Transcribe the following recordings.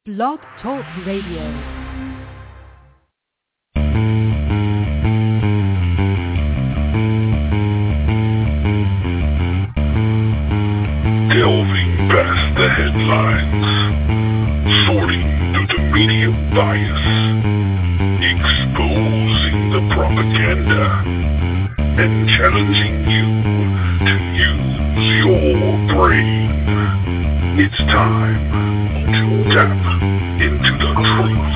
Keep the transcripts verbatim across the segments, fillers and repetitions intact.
Blog Talk Radio. Delving past the headlines, sorting through the media bias, exposing the propaganda, and challenging you to use your brain. It's time to tap into the truth.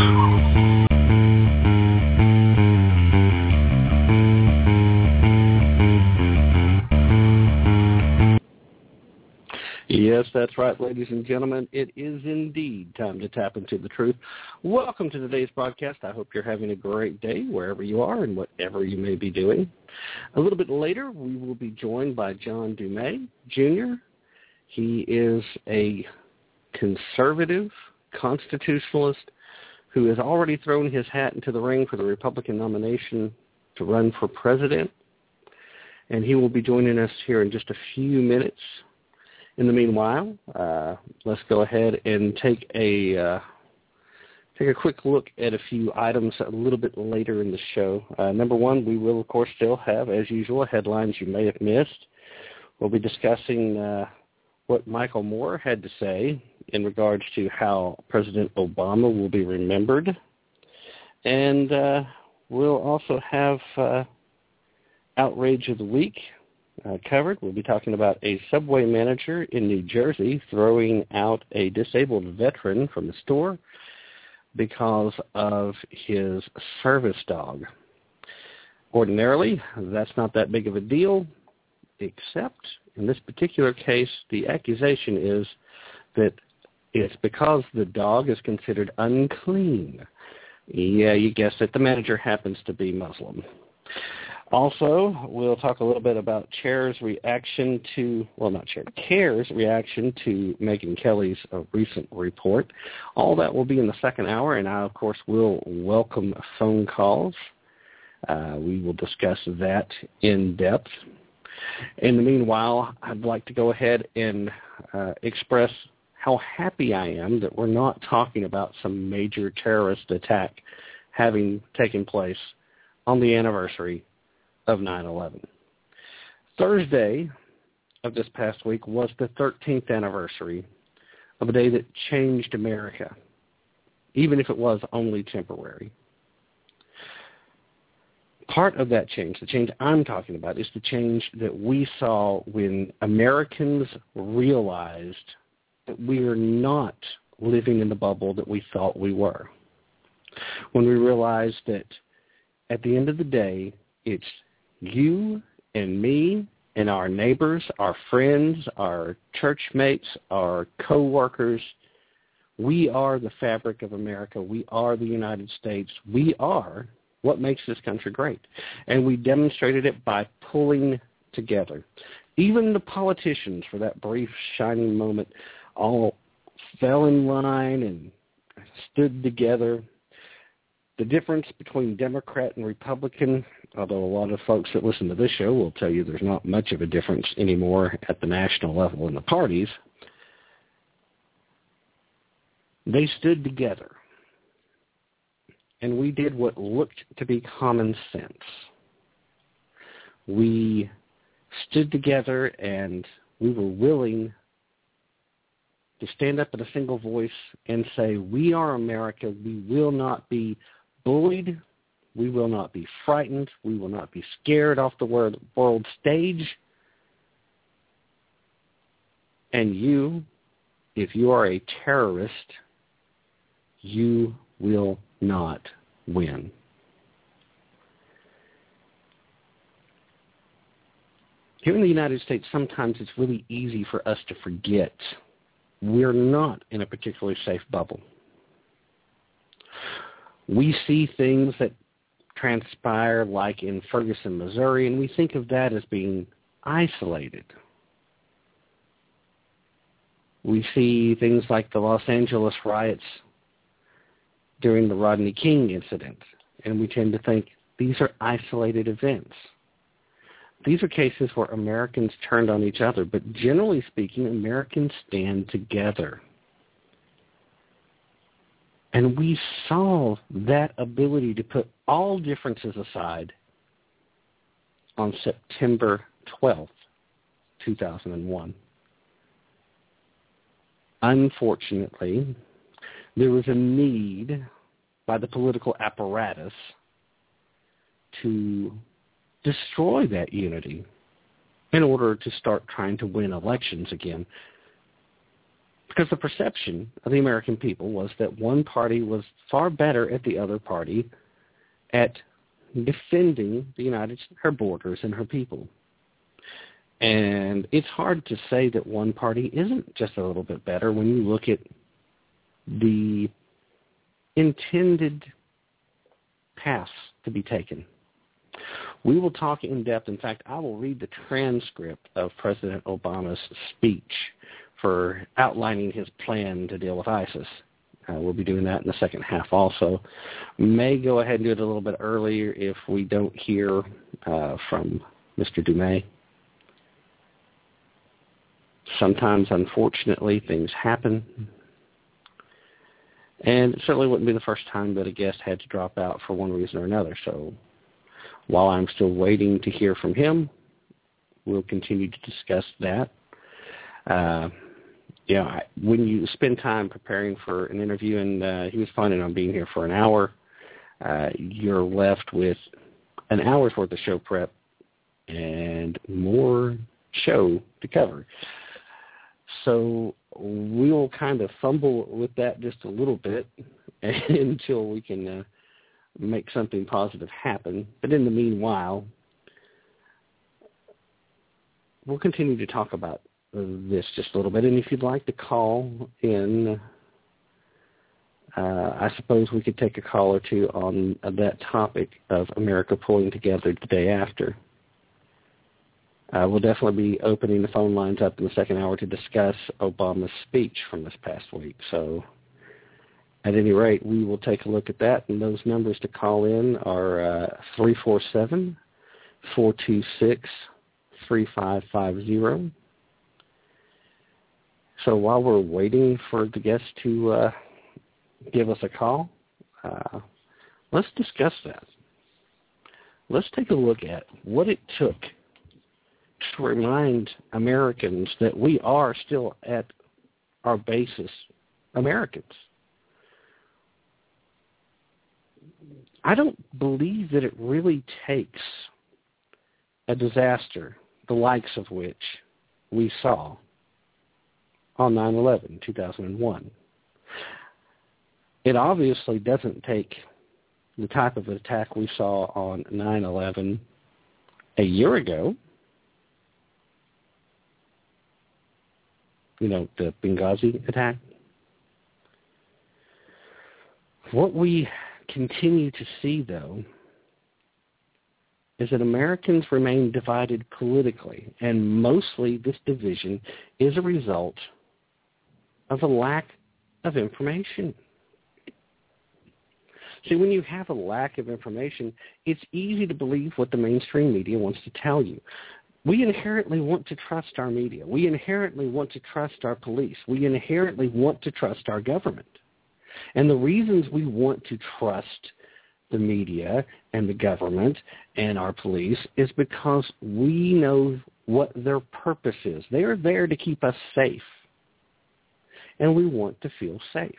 Yes, that's right, ladies and gentlemen. It is indeed time to tap into the truth. Welcome to today's broadcast. I hope you're having a great day wherever you are and whatever you may be doing. A little bit later, we will be joined by John Dumais, Junior He is a conservative constitutionalist who has already thrown his hat into the ring for the Republican nomination to run for president, and he will be joining us here in just a few minutes. In the meanwhile, uh, let's go ahead and take a uh, take a quick look at a few items a little bit later in the show. Uh, number one, we will, of course, still have, as usual, headlines you may have missed. We'll be discussing uh, what Michael Moore had to say in regards to how President Obama will be remembered. And uh, we'll also have uh, Outrage of the Week uh, covered. We'll be talking about a Subway manager in New Jersey throwing out a disabled veteran from the store because of his service dog. Ordinarily, that's not that big of a deal, except in this particular case, the accusation is that it's because the dog is considered unclean. Yeah, you guessed it. The manager happens to be Muslim. Also, we'll talk a little bit about Chair's reaction to, well, not Chair, CARE's reaction to Megyn Kelly's uh, recent report. All that will be in the second hour, and I, of course, will welcome phone calls. Uh, we will discuss that in depth. In the meanwhile, I'd like to go ahead and uh, express how happy I am that we're not talking about some major terrorist attack having taken place on the anniversary of nine eleven. Thursday of this past week was the thirteenth anniversary of a day that changed America, even if it was only temporary. Part of that change, the change I'm talking about, is the change that we saw when Americans realized that we are not living in the bubble that we thought we were. When we realized that at the end of the day, it's you and me and our neighbors, our friends, our church mates, our co-workers. We are the fabric of America. We are the United States. We are what makes this country great. And we demonstrated it by pulling together. Even the politicians, for that brief, shining moment, all fell in line and stood together. The difference between Democrat and Republican, although a lot of folks that listen to this show will tell you there's not much of a difference anymore at the national level in the parties, they stood together. And we did what looked to be common sense. We stood together and we were willing to stand up in a single voice and say, we are America. We will not be bullied. We will not be frightened. We will not be scared off the world, world stage. And you, if you are a terrorist, you will not win. Here in the United States, sometimes it's really easy for us to forget we're not in a particularly safe bubble. We see things that transpire like in Ferguson, Missouri, and we think of that as being isolated. We see things like the Los Angeles riots during the Rodney King incident, and we tend to think these are isolated events. These are cases where Americans turned on each other, but generally speaking, Americans stand together. And we saw that ability to put all differences aside on September twelfth, two thousand one. Unfortunately, there was a need by the political apparatus to destroy that unity in order to start trying to win elections again. Because the perception of the American people was that one party was far better at the other party at defending the United States, her borders and her people. And it's hard to say that one party isn't just a little bit better when you look at the intended paths to be taken. We will talk in depth. In fact, I will read the transcript of President Obama's speech for outlining his plan to deal with ISIS. Uh, we'll be doing that in the second half also. May go ahead and do it a little bit earlier if we don't hear uh, from Mister Dumais. Sometimes, unfortunately, things happen. And it certainly wouldn't be the first time that a guest had to drop out for one reason or another. So while I'm still waiting to hear from him, we'll continue to discuss that. Uh, you know, I, when you spend time preparing for an interview, and uh, he was planning on being here for an hour, uh, you're left with an hour's worth of show prep and more show to cover. So we'll kind of fumble with that just a little bit until we can uh, make something positive happen. But in the meanwhile, we'll continue to talk about this just a little bit. And if you'd like to call in, uh, I suppose we could take a call or two on uh, that topic of America pulling together the day after. Uh, we'll definitely be opening the phone lines up in the second hour to discuss Obama's speech from this past week. So at any rate, we will take a look at that. And those numbers to call in are uh, three four seven, four two six, three five five zero. So while we're waiting for the guest to uh, give us a call, uh, let's discuss that. Let's take a look at what it took to remind Americans that we are still at our basis Americans. I don't believe that it really takes a disaster the likes of which we saw on nine eleven, two thousand one. It obviously doesn't take the type of attack we saw on nine eleven a year ago. You know, the Benghazi attack. What we continue to see, though, is that Americans remain divided politically, and mostly this division is a result of a lack of information. See, when you have a lack of information, it's easy to believe what the mainstream media wants to tell you. We inherently want to trust our media. We inherently want to trust our police. We inherently want to trust our government. And the reasons we want to trust the media and the government and our police is because we know what their purpose is. They are there to keep us safe, and we want to feel safe.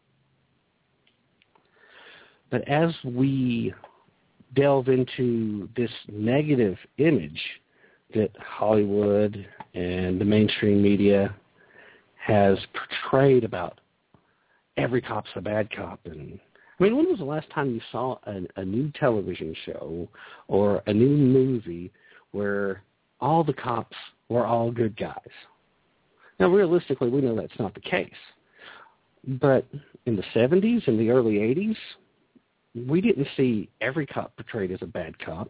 But as we delve into this negative image that Hollywood and the mainstream media has portrayed about every cop's a bad cop. And I mean, when was the last time you saw a, a new television show or a new movie where all the cops were all good guys? Now, realistically, we know that's not the case. But in the seventies and the early eighties, we didn't see every cop portrayed as a bad cop.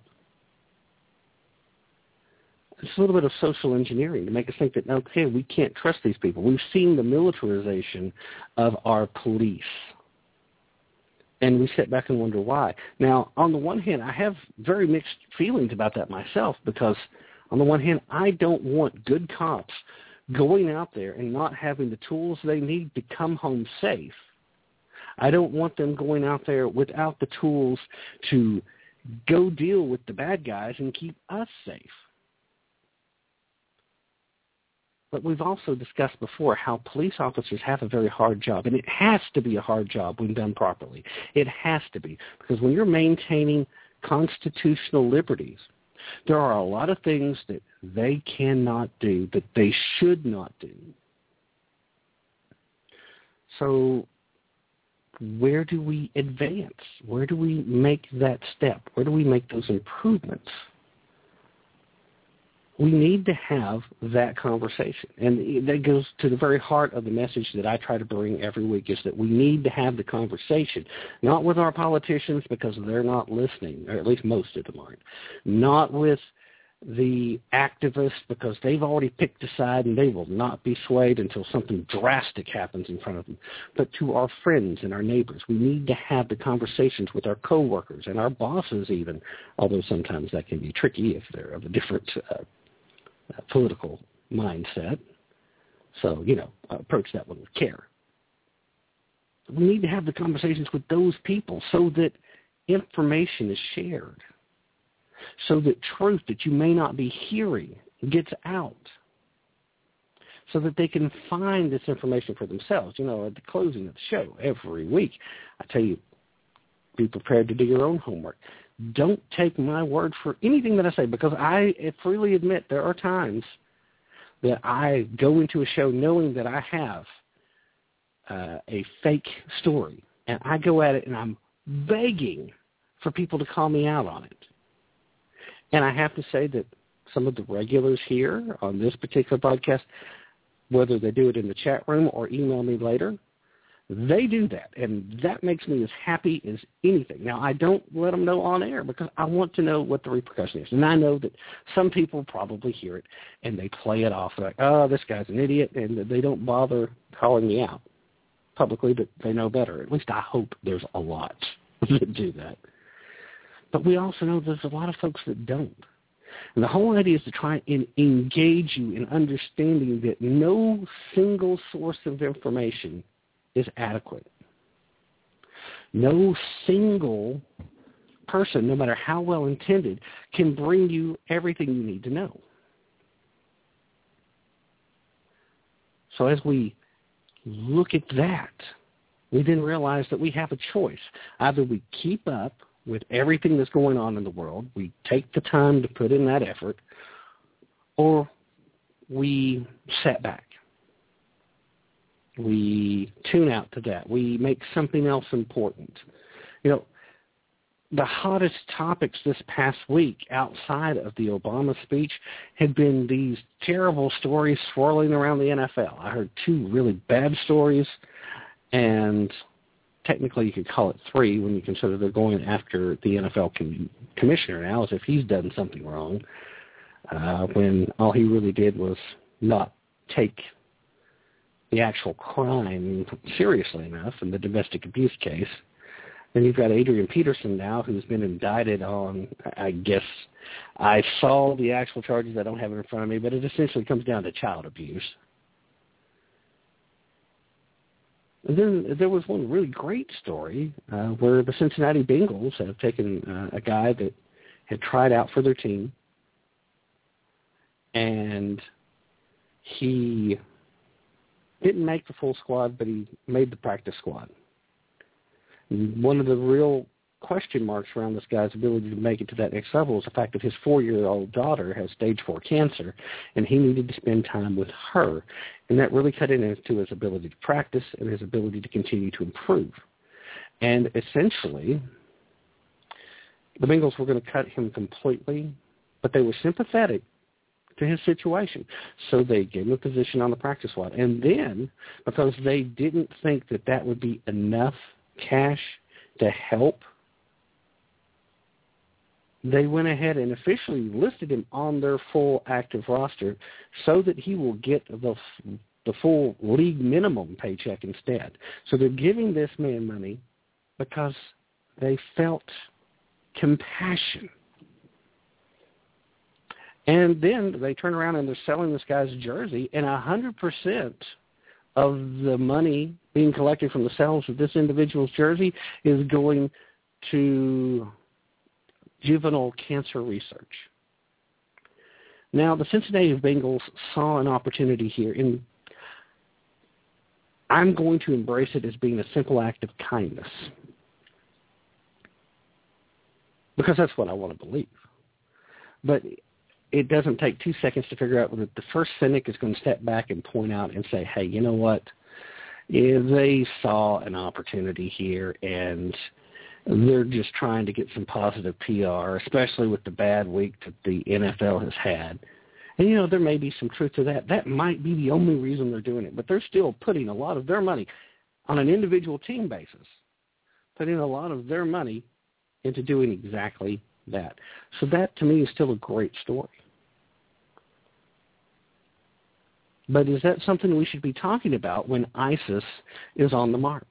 It's a little bit of social engineering to make us think that, okay, we can't trust these people. We've seen the militarization of our police, and we sit back and wonder why. Now, on the one hand, I have very mixed feelings about that myself, because on the one hand, I don't want good cops going out there and not having the tools they need to come home safe. I don't want them going out there without the tools to go deal with the bad guys and keep us safe. But we've also discussed before how police officers have a very hard job, and it has to be a hard job when done properly. It has to be, because when you're maintaining constitutional liberties, there are a lot of things that they cannot do, that they should not do. So where do we advance? Where do we make that step? Where do we make those improvements? We need to have that conversation. And that goes to the very heart of the message that I try to bring every week, is that we need to have the conversation, not with our politicians because they're not listening, or at least most of them aren't, not with the activists because they've already picked a side and they will not be swayed until something drastic happens in front of them, but to our friends and our neighbors. We need to have the conversations with our coworkers and our bosses even, although sometimes that can be tricky if they're of a different uh, uh, political mindset. So, you know, approach that one with care. We need to have the conversations with those people so that information is shared, so that truth that you may not be hearing gets out, so that they can find this information for themselves. You know, at the closing of the show every week, I tell you, be prepared to do your own homework. Don't take my word for anything that I say, because I freely admit there are times that I go into a show knowing that I have uh, a fake story, and I go at it and I'm begging for people to call me out on it. And I have to say that some of the regulars here on this particular podcast, whether they do it in the chat room or email me later, they do that, and that makes me as happy as anything. Now, I don't let them know on air because I want to know what the repercussion is. And I know that some people probably hear it, and they play it off like, oh, this guy's an idiot, and they don't bother calling me out publicly, but they know better. At least I hope there's a lot that do that. But we also know there's a lot of folks that don't. And the whole idea is to try and engage you in understanding that no single source of information is adequate. No single person, no matter how well intended, can bring you everything you need to know. So as we look at that, we then realize that we have a choice. Either we keep up with everything that's going on in the world, we take the time to put in that effort, or we set back. We tune out to that. We make something else important. You know, the hottest topics this past week outside of the Obama speech had been these terrible stories swirling around the N F L. I heard two really bad stories, and technically you could call it three when you consider they're going after the N F L com- commissioner now as if he's done something wrong, uh, when all he really did was not take the actual crime seriously enough in the domestic abuse case. Then you've got Adrian Peterson now, who's been indicted on, I guess, I saw the actual charges. I don't have it in front of me, but it essentially comes down to child abuse. And then there was one really great story uh, where the Cincinnati Bengals have taken uh, a guy that had tried out for their team, and he didn't make the full squad, but he made the practice squad. And one of the real question marks around this guy's ability to make it to that next level is the fact that his four-year-old daughter has stage four cancer, and he needed to spend time with her. And that really cut into his ability to practice and his ability to continue to improve. And essentially, the Bengals were going to cut him completely, but they were sympathetic to his situation. So they gave him a position on the practice squad. And then, because they didn't think that that would be enough cash to help, they went ahead and officially listed him on their full active roster so that he will get the the full league minimum paycheck instead. So they're giving this man money because they felt compassion. And then they turn around and they're selling this guy's jersey, and one hundred percent of the money being collected from the sales of this individual's jersey is going to juvenile cancer research. Now, the Cincinnati Bengals saw an opportunity here, and I'm going to embrace it as being a simple act of kindness, because that's what I want to believe. But it doesn't take two seconds to figure out that the first cynic is going to step back and point out and say, hey, you know what? If they saw an opportunity here and they're just trying to get some positive P R, especially with the bad week that the N F L has had. And, you know, there may be some truth to that. That might be the only reason they're doing it. But they're still putting a lot of their money on an individual team basis, putting a lot of their money into doing exactly that. So that, to me, is still a great story. But is that something we should be talking about when ISIS is on the march?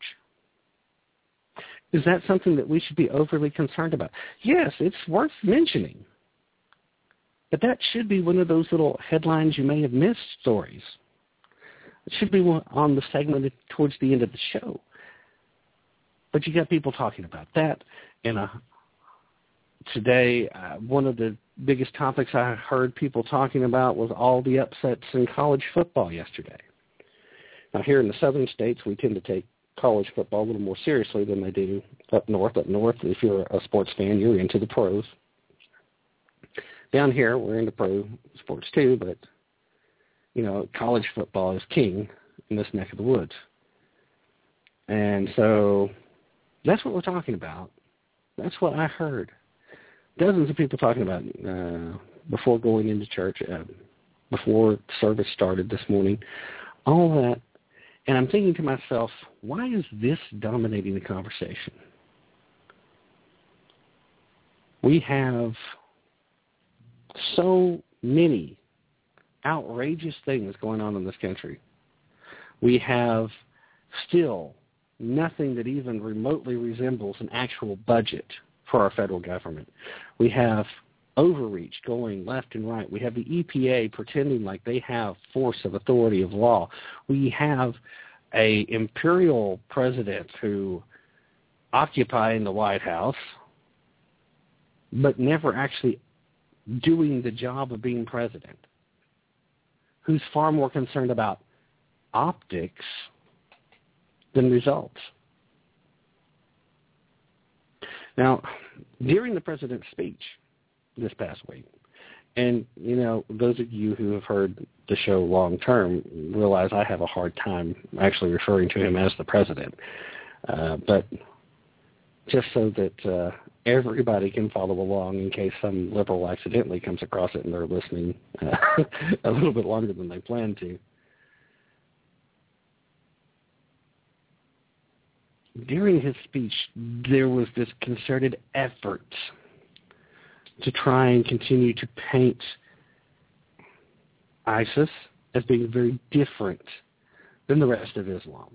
Is that something that we should be overly concerned about? Yes, it's worth mentioning. But that should be one of those little headlines you may have missed stories. It should be on the segment towards the end of the show. But you got people talking about that. And uh, today, uh, one of the biggest topics I heard people talking about was all the upsets in college football yesterday. Now, here in the southern states, we tend to take college football a little more seriously than they do up north. Up north, if you're a sports fan, you're into the pros. Down here, we're into pro sports too, but, you know, college football is king in this neck of the woods. And so that's what we're talking about. That's what I heard. Dozens of people talking about uh, before going into church, uh, before service started this morning, all that. And I'm thinking to myself, why is this dominating the conversation? We have so many outrageous things going on in this country. We have still nothing that even remotely resembles an actual budget for our federal government. We have overreach going left and right. We have the E P A pretending like they have force of authority of law. We have a imperial president who occupying the White House, but never actually doing the job of being president, who's far more concerned about optics than results. Now, during the president's speech this past week, and, you know, those of you who have heard the show long term realize I have a hard time actually referring to him as the president. Uh, but just so that uh, everybody can follow along in case some liberal accidentally comes across it and they're listening uh, a little bit longer than they plan to. During his speech, there was this concerted effort to try and continue to paint ISIS as being very different than the rest of Islam.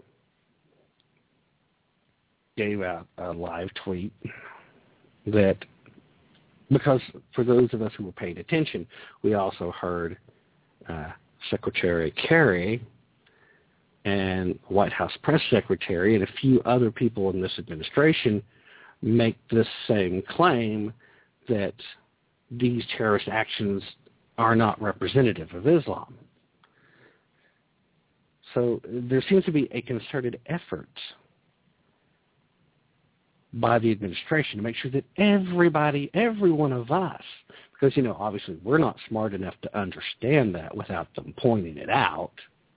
Gave out a live tweet that, because for those of us who were paying attention, we also heard uh, Secretary Kerry and White House Press Secretary and a few other people in this administration make this same claim that these terrorist actions are not representative of Islam. So there seems to be a concerted effort by the administration to make sure that everybody, every one of us, because, you know, obviously we're not smart enough to understand that without them pointing it out,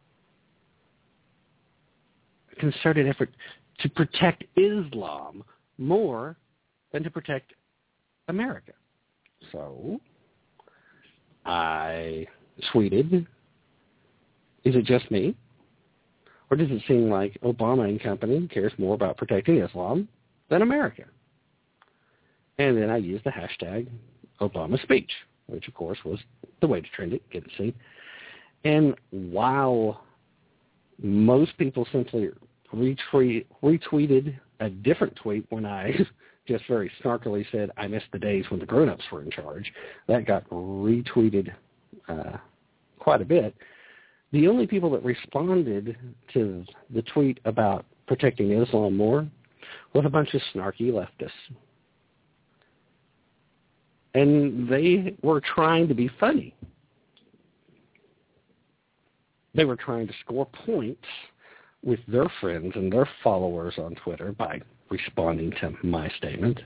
a concerted effort to protect Islam more than to protect America. So I tweeted, is it just me? Or does it seem like Obama and company cares more about protecting Islam than America? And then I used the hashtag Obama speech, which of course was the way to trend it, get it seen. And while most people simply retweet, retweeted a different tweet when I just very snarkily said, I missed the days when the grown-ups were in charge, that got retweeted uh, quite a bit. The only people that responded to the tweet about protecting Islam more was a bunch of snarky leftists. And they were trying to be funny. They were trying to score points with their friends and their followers on Twitter by responding to my statement.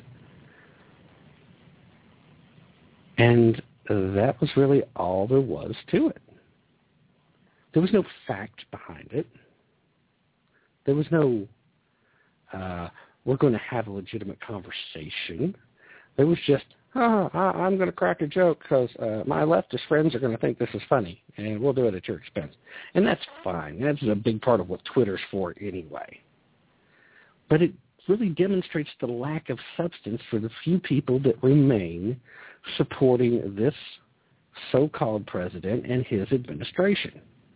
And that was really all there was to it. There was no fact behind it. There was no, uh, we're going to have a legitimate conversation. There was just, oh, I'm going to crack a joke because uh, my leftist friends are going to think this is funny, and we'll do it at your expense. And that's fine. That's a big part of what Twitter's for anyway. But it really demonstrates the lack of substance for the few people that remain supporting this so-called president and his administration.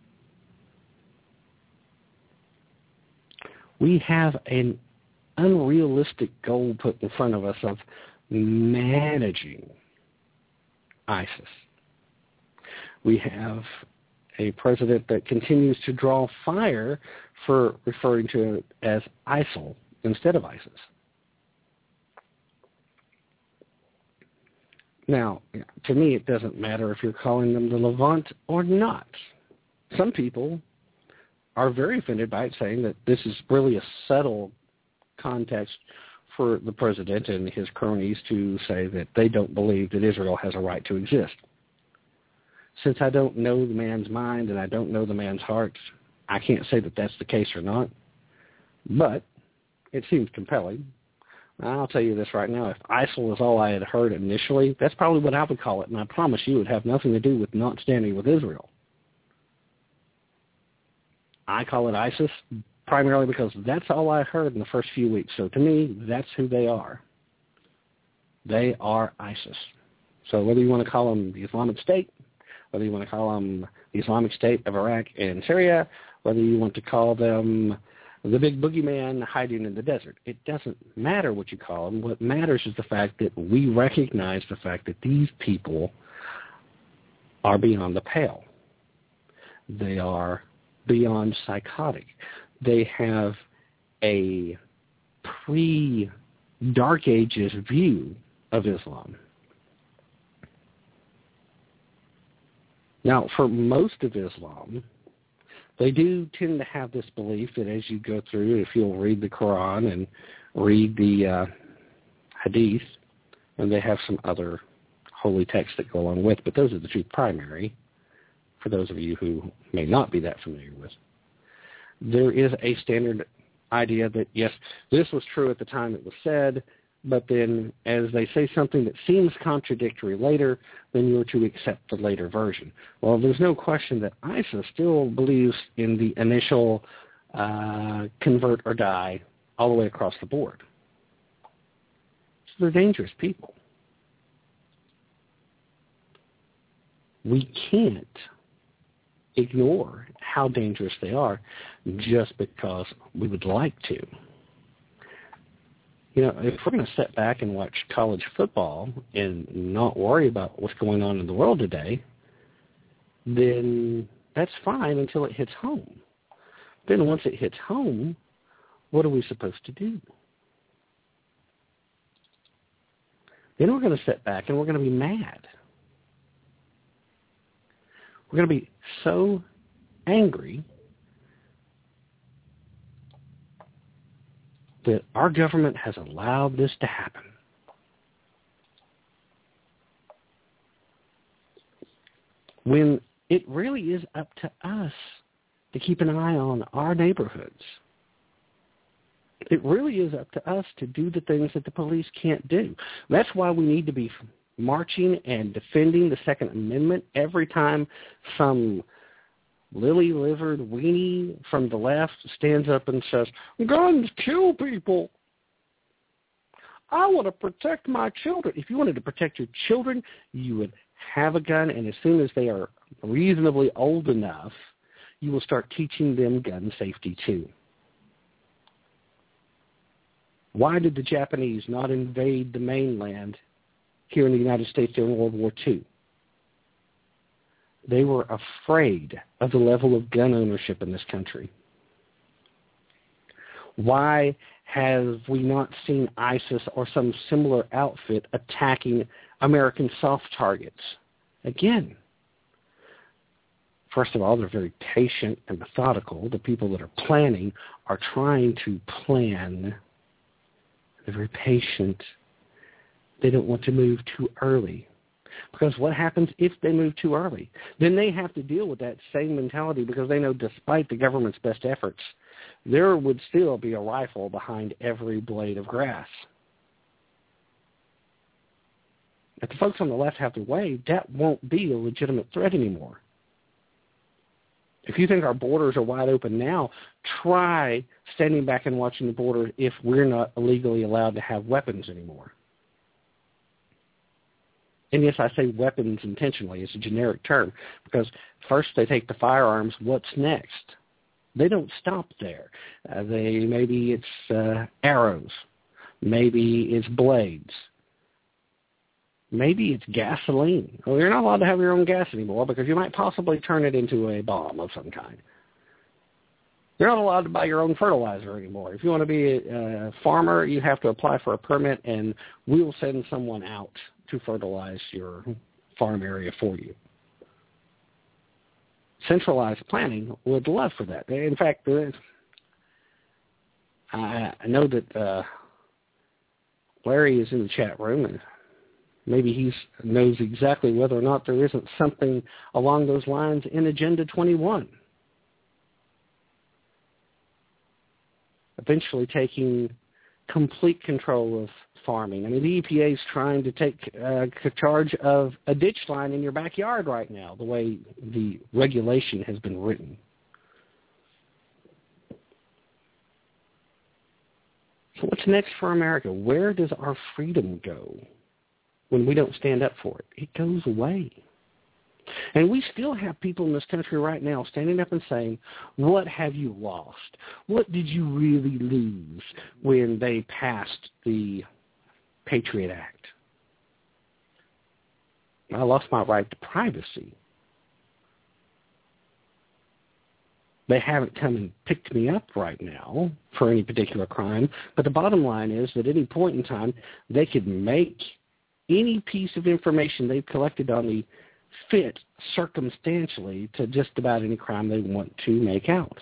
We have an unrealistic goal put in front of us of managing ISIS. We have a president that continues to draw fire for referring to it as ISIL instead of ISIS. Now, to me, it doesn't matter if you're calling them the Levant or not. Some people are very offended by it, saying that this is really a subtle context for the president and his cronies to say that they don't believe that Israel has a right to exist. Since I don't know the man's mind and I don't know the man's heart, I can't say that that's the case or not, but it seems compelling. I'll tell you this right now, if ISIL is all I had heard initially, that's probably what I would call it, and I promise you it would have nothing to do with not standing with Israel. I call it ISIS primarily because that's all I heard in the first few weeks. So to me, that's who they are. They are ISIS. So whether you want to call them the Islamic State, whether you want to call them the Islamic State of Iraq and Syria, whether you want to call them the big boogeyman hiding in the desert, it doesn't matter what you call them. What matters is the fact that we recognize the fact that these people are beyond the pale. They are beyond psychotic. They have a pre-Dark Ages view of Islam. Now, for most of Islam, they do tend to have this belief that as you go through, if you'll read the Quran and read the uh, Hadith, and they have some other holy texts that go along with, but those are the two primary, for those of you who may not be that familiar with. There is a standard idea that, yes, this was true at the time it was said, but then as they say something that seems contradictory later, then you're to accept the later version. Well, there's no question that ISIS still believes in the initial uh, convert or die all the way across the board. So they're dangerous people. We can't ignore how dangerous they are just because we would like to. You know, if we're going to sit back and watch college football and not worry about what's going on in the world today, then that's fine until it hits home. Then once it hits home, what are we supposed to do? Then we're going to sit back and we're going to be mad. We're going to be so angry that our government has allowed this to happen. When it really is up to us to keep an eye on our neighborhoods. It really is up to us to do the things that the police can't do. That's why we need to be marching and defending the Second Amendment every time some lily-livered weenie from the left stands up and says, guns kill people. I want to protect my children. If you wanted to protect your children, you would have a gun, and as soon as they are reasonably old enough, you will start teaching them gun safety too. Why did the Japanese not invade the mainland here in the United States during World War Two? They were afraid of the level of gun ownership in this country. Why have we not seen ISIS or some similar outfit attacking American soft targets? Again, first of all, they're very patient and methodical. The people that are planning are trying to plan. They're very patient. They don't want to move too early. Because what happens if they move too early? Then they have to deal with that same mentality, because they know despite the government's best efforts, there would still be a rifle behind every blade of grass. If the folks on the left have their way, that won't be a legitimate threat anymore. If you think our borders are wide open now, try standing back and watching the border if we're not illegally allowed to have weapons anymore. And yes, I say weapons intentionally. It's a generic term, because first they take the firearms. What's next? They don't stop there. Uh, they maybe it's uh, arrows. Maybe it's blades. Maybe it's gasoline. Well, you're not allowed to have your own gas anymore because you might possibly turn it into a bomb of some kind. You're not allowed to buy your own fertilizer anymore. If you want to be a, a farmer, you have to apply for a permit, and we'll send someone out to fertilize your farm area for you. Centralized planning would love for that. In fact, I know that uh, Larry is in the chat room, and maybe he knows exactly whether or not there isn't something along those lines in Agenda twenty-one. Eventually taking complete control of farming. I mean, the E P A is trying to take uh, charge of a ditch line in your backyard right now, the way the regulation has been written. So what's next for America? Where does our freedom go when we don't stand up for it? It goes away. And we still have people in this country right now standing up and saying, what have you lost? What did you really lose when they passed the Patriot Act? I lost my right to privacy. They haven't come and picked me up right now for any particular crime, but the bottom line is that at any point in time, they could make any piece of information they've collected on me fit circumstantially to just about any crime they want to make out.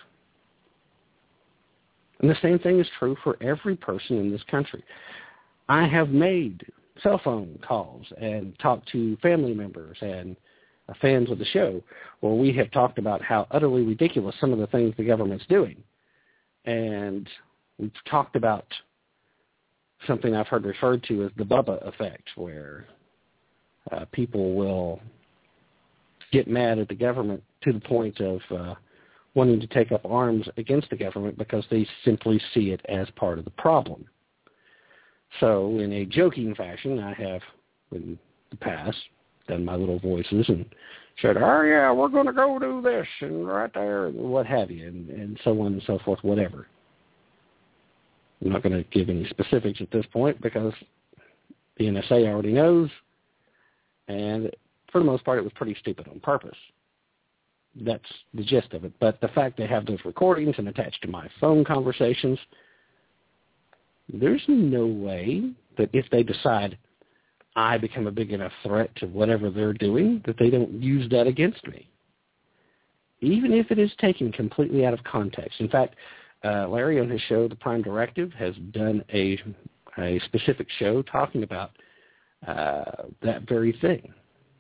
And the same thing is true for every person in this country. I have made cell phone calls and talked to family members and uh, fans of the show where we have talked about how utterly ridiculous some of the things the government's doing. And we've talked about something I've heard referred to as the Bubba effect, where uh, people will get mad at the government to the point of uh, wanting to take up arms against the government because they simply see it as part of the problem. So in a joking fashion, I have, in the past, done my little voices and said, oh, yeah, we're going to go do this and right there and what have you, and, and so on and so forth, whatever. I'm not going to give any specifics at this point because the N S A already knows, and for the most part, it was pretty stupid on purpose. That's the gist of it. But the fact they have those recordings and attached to my phone conversations, there's no way that if they decide I become a big enough threat to whatever they're doing, that they don't use that against me, even if it is taken completely out of context. In fact, uh, Larry on his show, The Prime Directive, has done a, a specific show talking about uh, that very thing.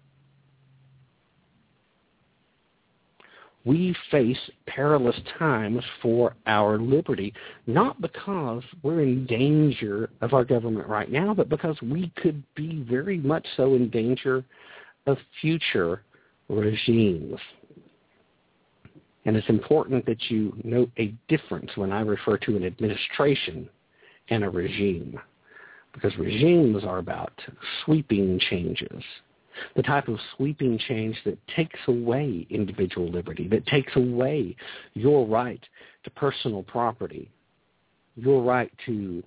We face perilous times for our liberty, not because we're in danger of our government right now, but because we could be very much so in danger of future regimes. And it's important that you note a difference when I refer to an administration and a regime, because regimes are about sweeping changes. The type of sweeping change that takes away individual liberty, that takes away your right to personal property, your right to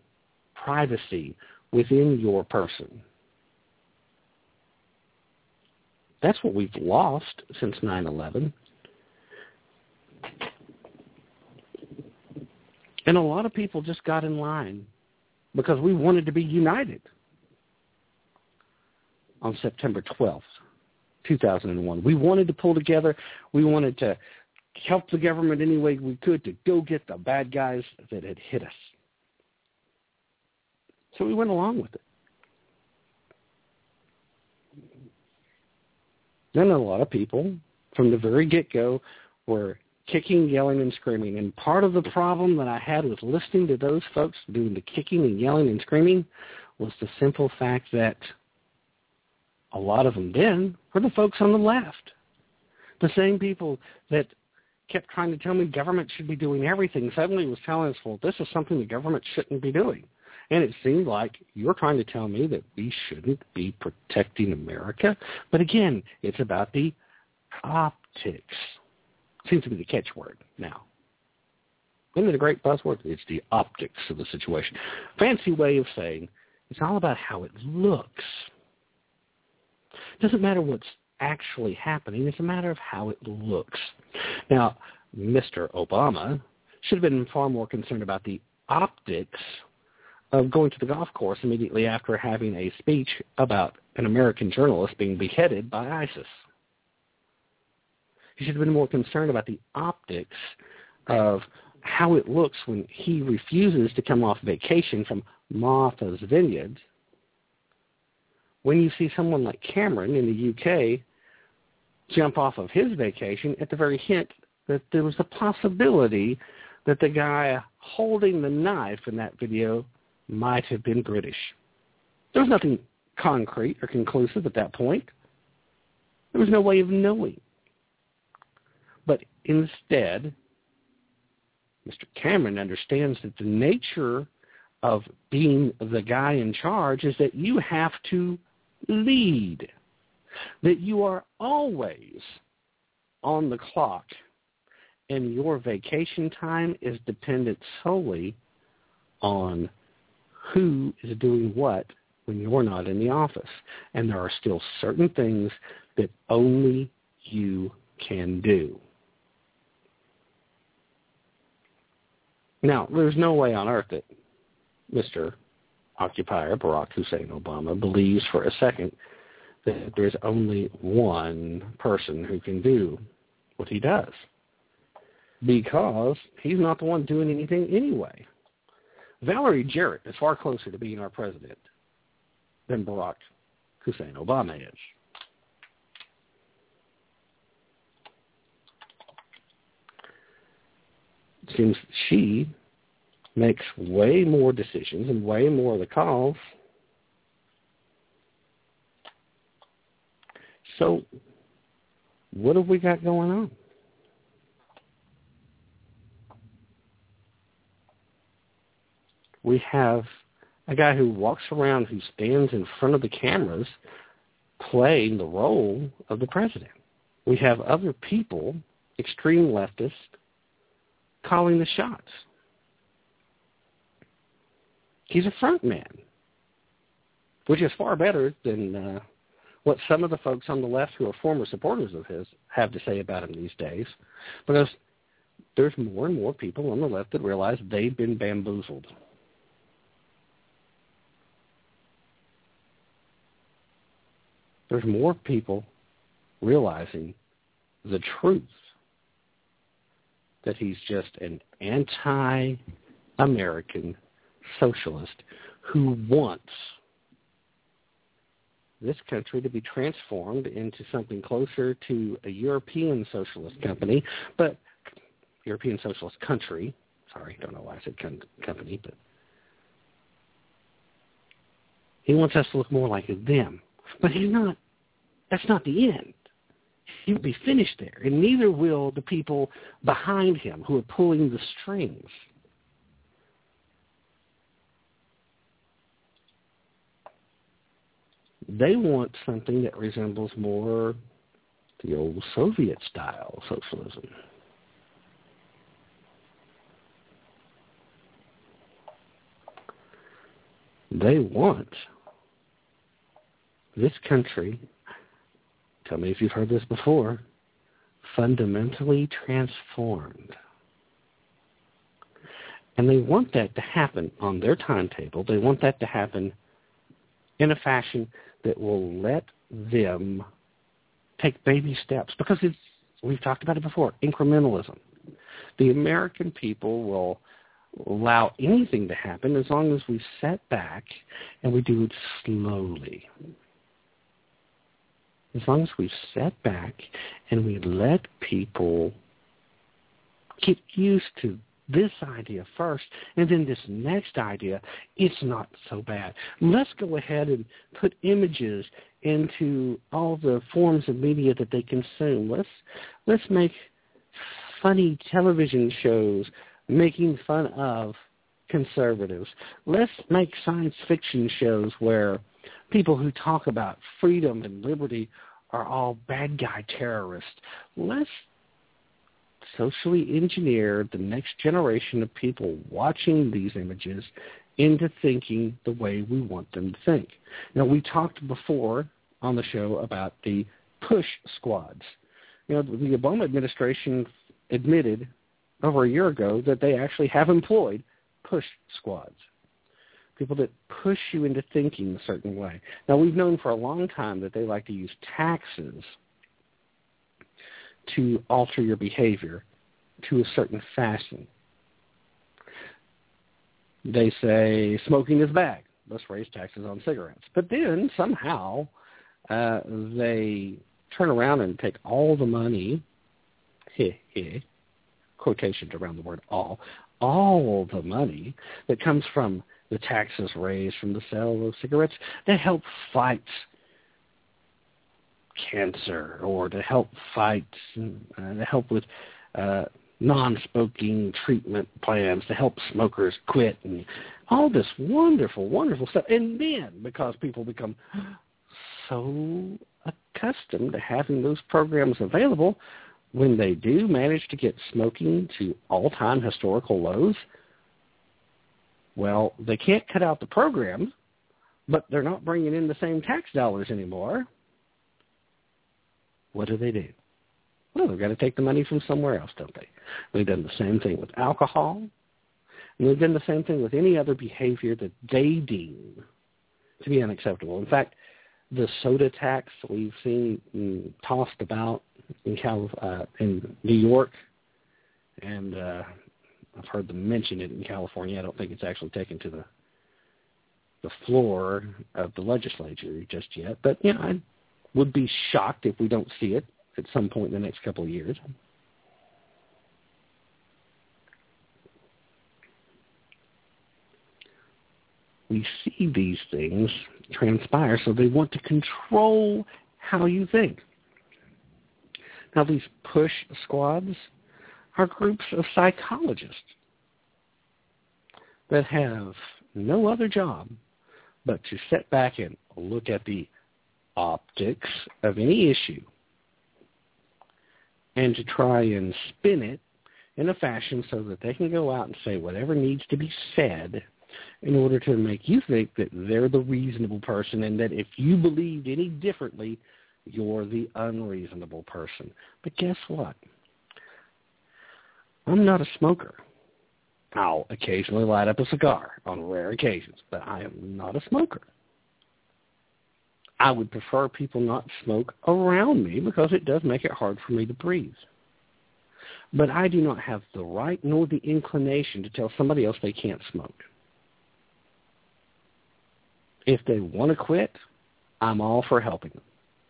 privacy within your person. That's what we've lost since nine eleven. And a lot of people just got in line because we wanted to be united. On September twelfth, two thousand one, we wanted to pull together. We wanted to help the government any way we could to go get the bad guys that had hit us. So we went along with it. Then a lot of people, from the very get-go, were kicking, yelling, and screaming. And part of the problem that I had with listening to those folks doing the kicking and yelling and screaming was the simple fact that a lot of them then were the folks on the left. The same people that kept trying to tell me government should be doing everything suddenly was telling us, well, this is something the government shouldn't be doing. And it seemed like you're trying to tell me that we shouldn't be protecting America. But again, it's about the optics. Seems to be the catchword now. Isn't it a great buzzword? It's the optics of the situation. Fancy way of saying it's all about how it looks. It doesn't matter what's actually happening. It's a matter of how it looks. Now, Mister Obama should have been far more concerned about the optics of going to the golf course immediately after having a speech about an American journalist being beheaded by ISIS. He should have been more concerned about the optics of how it looks when he refuses to come off vacation from Martha's Vineyard. When you see someone like Cameron in the U K jump off of his vacation at the very hint that there was a possibility that the guy holding the knife in that video might have been British. There was nothing concrete or conclusive at that point. There was no way of knowing. But instead, Mister Cameron understands that the nature of being the guy in charge is that you have to lead, that you are always on the clock, and your vacation time is dependent solely on who is doing what when you're not in the office. And there are still certain things that only you can do. Now, there's no way on earth that Mister Occupier Barack Hussein Obama believes for a second that there's only one person who can do what he does, because he's not the one doing anything anyway. Valerie Jarrett is far closer to being our president than Barack Hussein Obama is. It seems she makes way more decisions and way more of the calls. So what have we got going on? We have a guy who walks around, who stands in front of the cameras playing the role of the president. We have other people, extreme leftists, calling the shots. He's a front man, which is far better than uh, what some of the folks on the left who are former supporters of his have to say about him these days, because there's more and more people on the left that realize they've been bamboozled. There's more people realizing the truth, that he's just an anti-American socialist who wants this country to be transformed into something closer to a European socialist company, but European socialist country. Sorry, don't know why I said com- company, but he wants us to look more like them. But he's not. That's not the end. He'll be finished there, and neither will the people behind him who are pulling the strings. They want something that resembles more the old Soviet-style socialism. They want this country tell me if you've heard this before, fundamentally transformed. And they want that to happen on their timetable. They want that to happen in a fashion that will let them take baby steps, because it's, we've talked about it before, incrementalism. The American people will allow anything to happen as long as we set back and we do it slowly. As long as we set back and we let people get used to this idea first, and then this next idea, it's not so bad. Let's go ahead and put images into all the forms of media that they consume. Let's let's make funny television shows making fun of conservatives. Let's make science fiction shows where people who talk about freedom and liberty are all bad guy terrorists. Let's socially engineer the next generation of people watching these images into thinking the way we want them to think. Now, we talked before on the show about the push squads. You know, the Obama administration admitted over a year ago that they actually have employed push squads, people that push you into thinking a certain way. Now, we've known for a long time that they like to use taxes to alter your behavior to a certain fashion. They say smoking is bad. Let's raise taxes on cigarettes. But then somehow uh, they turn around and take all the money, heh, heh, quotations around the word all, all the money that comes from the taxes raised from the sale of cigarettes to help fight cancer, or to help fight, uh, to help with uh, non-smoking treatment plans, to help smokers quit, and all this wonderful, wonderful stuff. And then, because people become so accustomed to having those programs available, when they do manage to get smoking to all-time historical lows, well, they can't cut out the programs, but they're not bringing in the same tax dollars anymore. What do they do? Well, they've got to take the money from somewhere else, don't they? They've done the same thing with alcohol, and they've done the same thing with any other behavior that they deem to be unacceptable. In fact, the soda tax we've seen mm, tossed about in, Cal- uh, in New York, and uh, I've heard them mention it in California. I don't think it's actually taken to the the floor of the legislature just yet, but yeah, I would be shocked if we don't see it at some point in the next couple of years. We see these things transpire, so they want to control how you think. Now, these push squads are groups of psychologists that have no other job but to sit back and look at the optics of any issue and to try and spin it in a fashion so that they can go out and say whatever needs to be said in order to make you think that they're the reasonable person, and that if you believed any differently, you're the unreasonable person. But guess what? I'm not a smoker. I'll occasionally light up a cigar on rare occasions, but I am not a smoker. I would prefer people not smoke around me because it does make it hard for me to breathe. But I do not have the right nor the inclination to tell somebody else they can't smoke. If they want to quit, I'm all for helping them.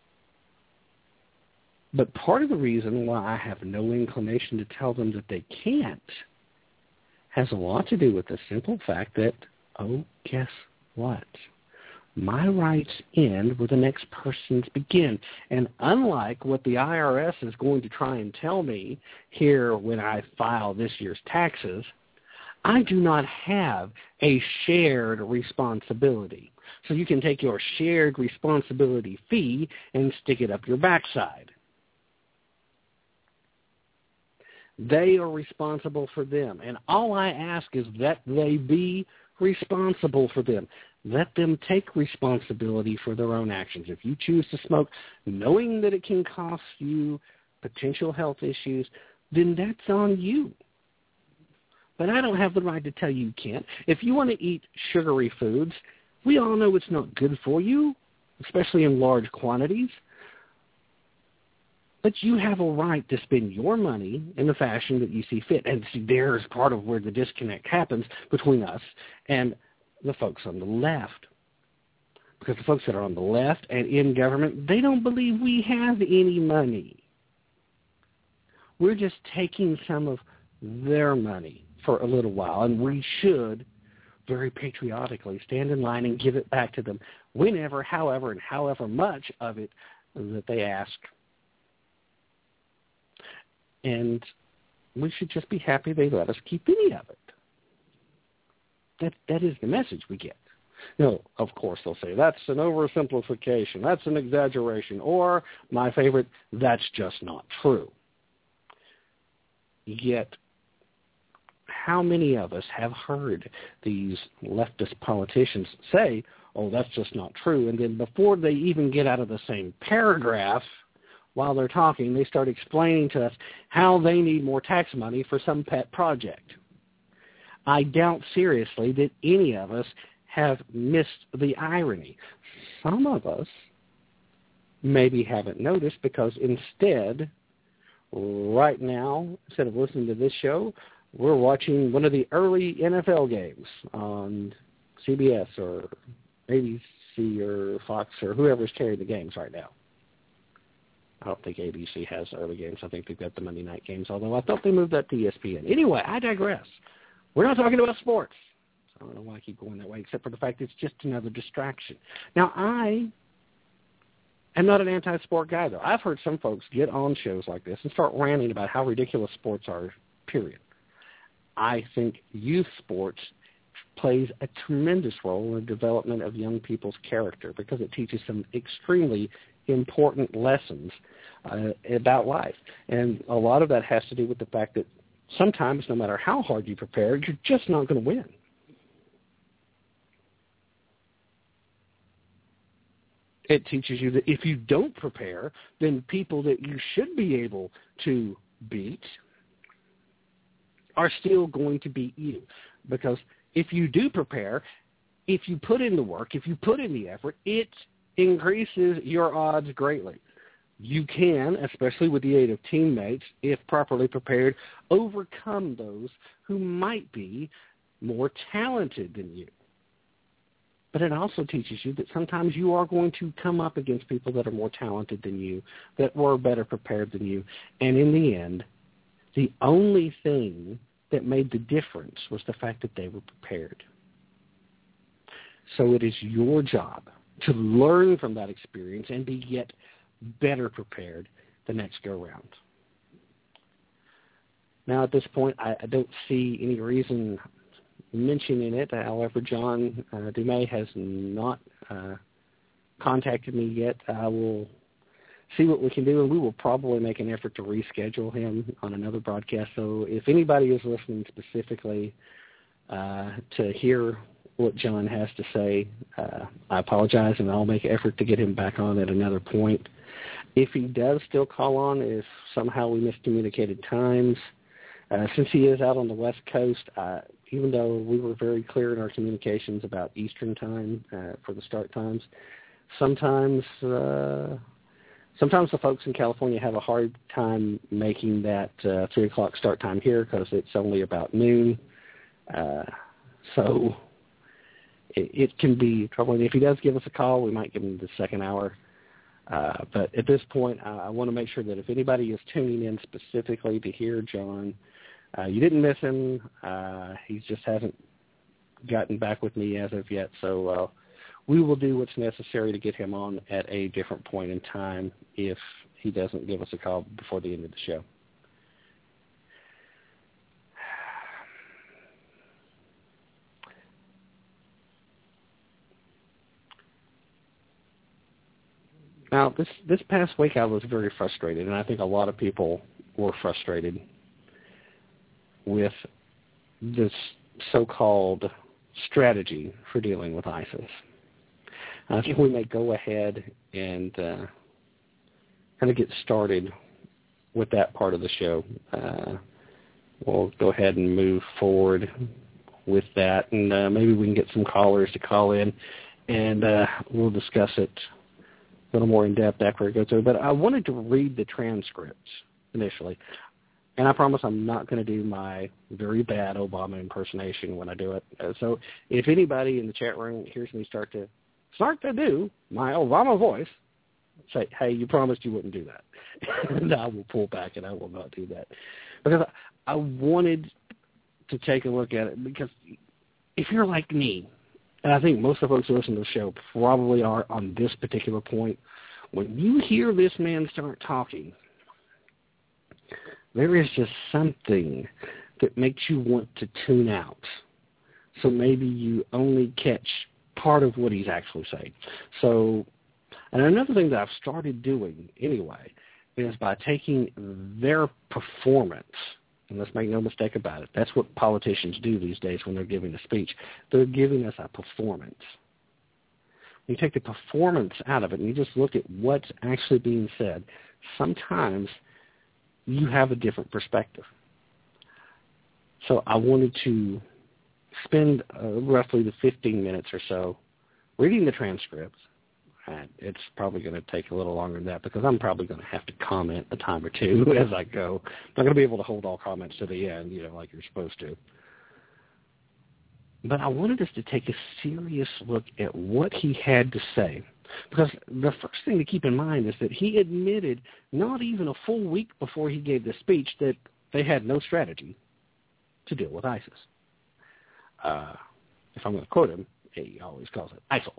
But part of the reason why I have no inclination to tell them that they can't has a lot to do with the simple fact that, oh, guess what? My rights end where the next person's begin. And unlike what the I R S is going to try and tell me here when I file this year's taxes, I do not have a shared responsibility. So you can take your shared responsibility fee and stick it up your backside. They are responsible for them. And all I ask is that they be responsible for them. Let them take responsibility for their own actions. If you choose to smoke knowing that it can cost you potential health issues, then that's on you. But I don't have the right to tell you you can't. If you want to eat sugary foods, we all know it's not good for you, especially in large quantities. But you have a right to spend your money in the fashion that you see fit. And see, there's part of where the disconnect happens between us and the folks on the left. Because the folks that are on the left and in government, they don't believe we have any money. We're just taking some of their money for a little while, and we should very patriotically stand in line and give it back to them whenever, however, and however much of it that they ask. And we should just be happy they let us keep any of it. That that is the message we get. No, of course they'll say, that's an oversimplification, that's an exaggeration, or, my favorite, that's just not true. Yet, how many of us have heard these leftist politicians say, oh, that's just not true, and then before they even get out of the same paragraph, while they're talking, they start explaining to us how they need more tax money for some pet project. I doubt seriously that any of us have missed the irony. Some of us maybe haven't noticed because instead, right now, instead of listening to this show, we're watching one of the early N F L games on C B S or A B C or Fox or whoever's carrying the games right now. I don't think A B C has early games. I think they've got the Monday night games, although I thought they moved that to E S P N. Anyway, I digress. We're not talking about sports. So I don't know why I keep going that way, except for the fact it's just another distraction. Now, I am not an anti-sport guy, though. I've heard some folks get on shows like this and start ranting about how ridiculous sports are, period. I think youth sports plays a tremendous role in the development of young people's character because it teaches them extremely important lessons uh, about life. And a lot of that has to do with the fact that sometimes, no matter how hard you prepare, you're just not going to win. It teaches you that if you don't prepare, then people that you should be able to beat are still going to beat you. Because if you do prepare, if you put in the work, if you put in the effort, it increases your odds greatly. You can, especially with the aid of teammates, if properly prepared, overcome those who might be more talented than you. But it also teaches you that sometimes you are going to come up against people that are more talented than you, that were better prepared than you. And in the end, the only thing that made the difference was the fact that they were prepared. So it is your job to learn from that experience and be yet better prepared the next go-round. Now, at this point, I, I don't see any reason mentioning it. However, John uh, Dumais has not uh, contacted me yet. I will see what we can do, and we will probably make an effort to reschedule him on another broadcast. So if anybody is listening specifically uh, to hear what John has to say, uh, I apologize, and I'll make an effort to get him back on at another point. If he does still call on, if somehow we miscommunicated times, uh, since he is out on the West Coast, uh, even though we were very clear in our communications about Eastern time uh, for the start times, sometimes uh, sometimes the folks in California have a hard time making that uh, three o'clock start time here because it's only about noon. Uh, so it, it can be troubling. If he does give us a call, we might give him the second hour. Uh, but at this point, I, I want to make sure that if anybody is tuning in specifically to hear John, uh, you didn't miss him. Uh, he just hasn't gotten back with me as of yet. So uh, we will do what's necessary to get him on at a different point in time if he doesn't give us a call before the end of the show. Now, this, this past week I was very frustrated, and I think a lot of people were frustrated with this so-called strategy for dealing with ISIS. I think we may go ahead and uh, kind of get started with that part of the show. Uh, we'll go ahead and move forward with that, and uh, maybe we can get some callers to call in, and uh, we'll discuss it a little more in depth after it goes through. But I wanted to read the transcripts initially, and I promise I'm not going to do my very bad Obama impersonation when I do it. Uh, so if anybody in the chat room hears me start to start to do my Obama voice, say, hey, you promised you wouldn't do that. And I will pull back, and I will not do that. Because I, I wanted to take a look at it, because if you're like me, and I think most of the folks who listen to the show probably are on this particular point, when you hear this man start talking, there is just something that makes you want to tune out. So maybe you only catch part of what he's actually saying. So, and another thing that I've started doing anyway is by taking their performance, and let's make no mistake about it, that's what politicians do these days when they're giving a speech. They're giving us a performance. When you take the performance out of it and you just look at what's actually being said, sometimes you have a different perspective. So I wanted to spend uh, roughly the fifteen minutes or so reading the transcripts. And it's probably going to take a little longer than that, because I'm probably going to have to comment a time or two as I go. I'm not going to be able to hold all comments to the end, you know, like you're supposed to. But I wanted us to take a serious look at what he had to say, because the first thing to keep in mind is that he admitted not even a full week before he gave the speech that they had no strategy to deal with ISIS. Uh, if I'm going to quote him, he always calls it ISIL.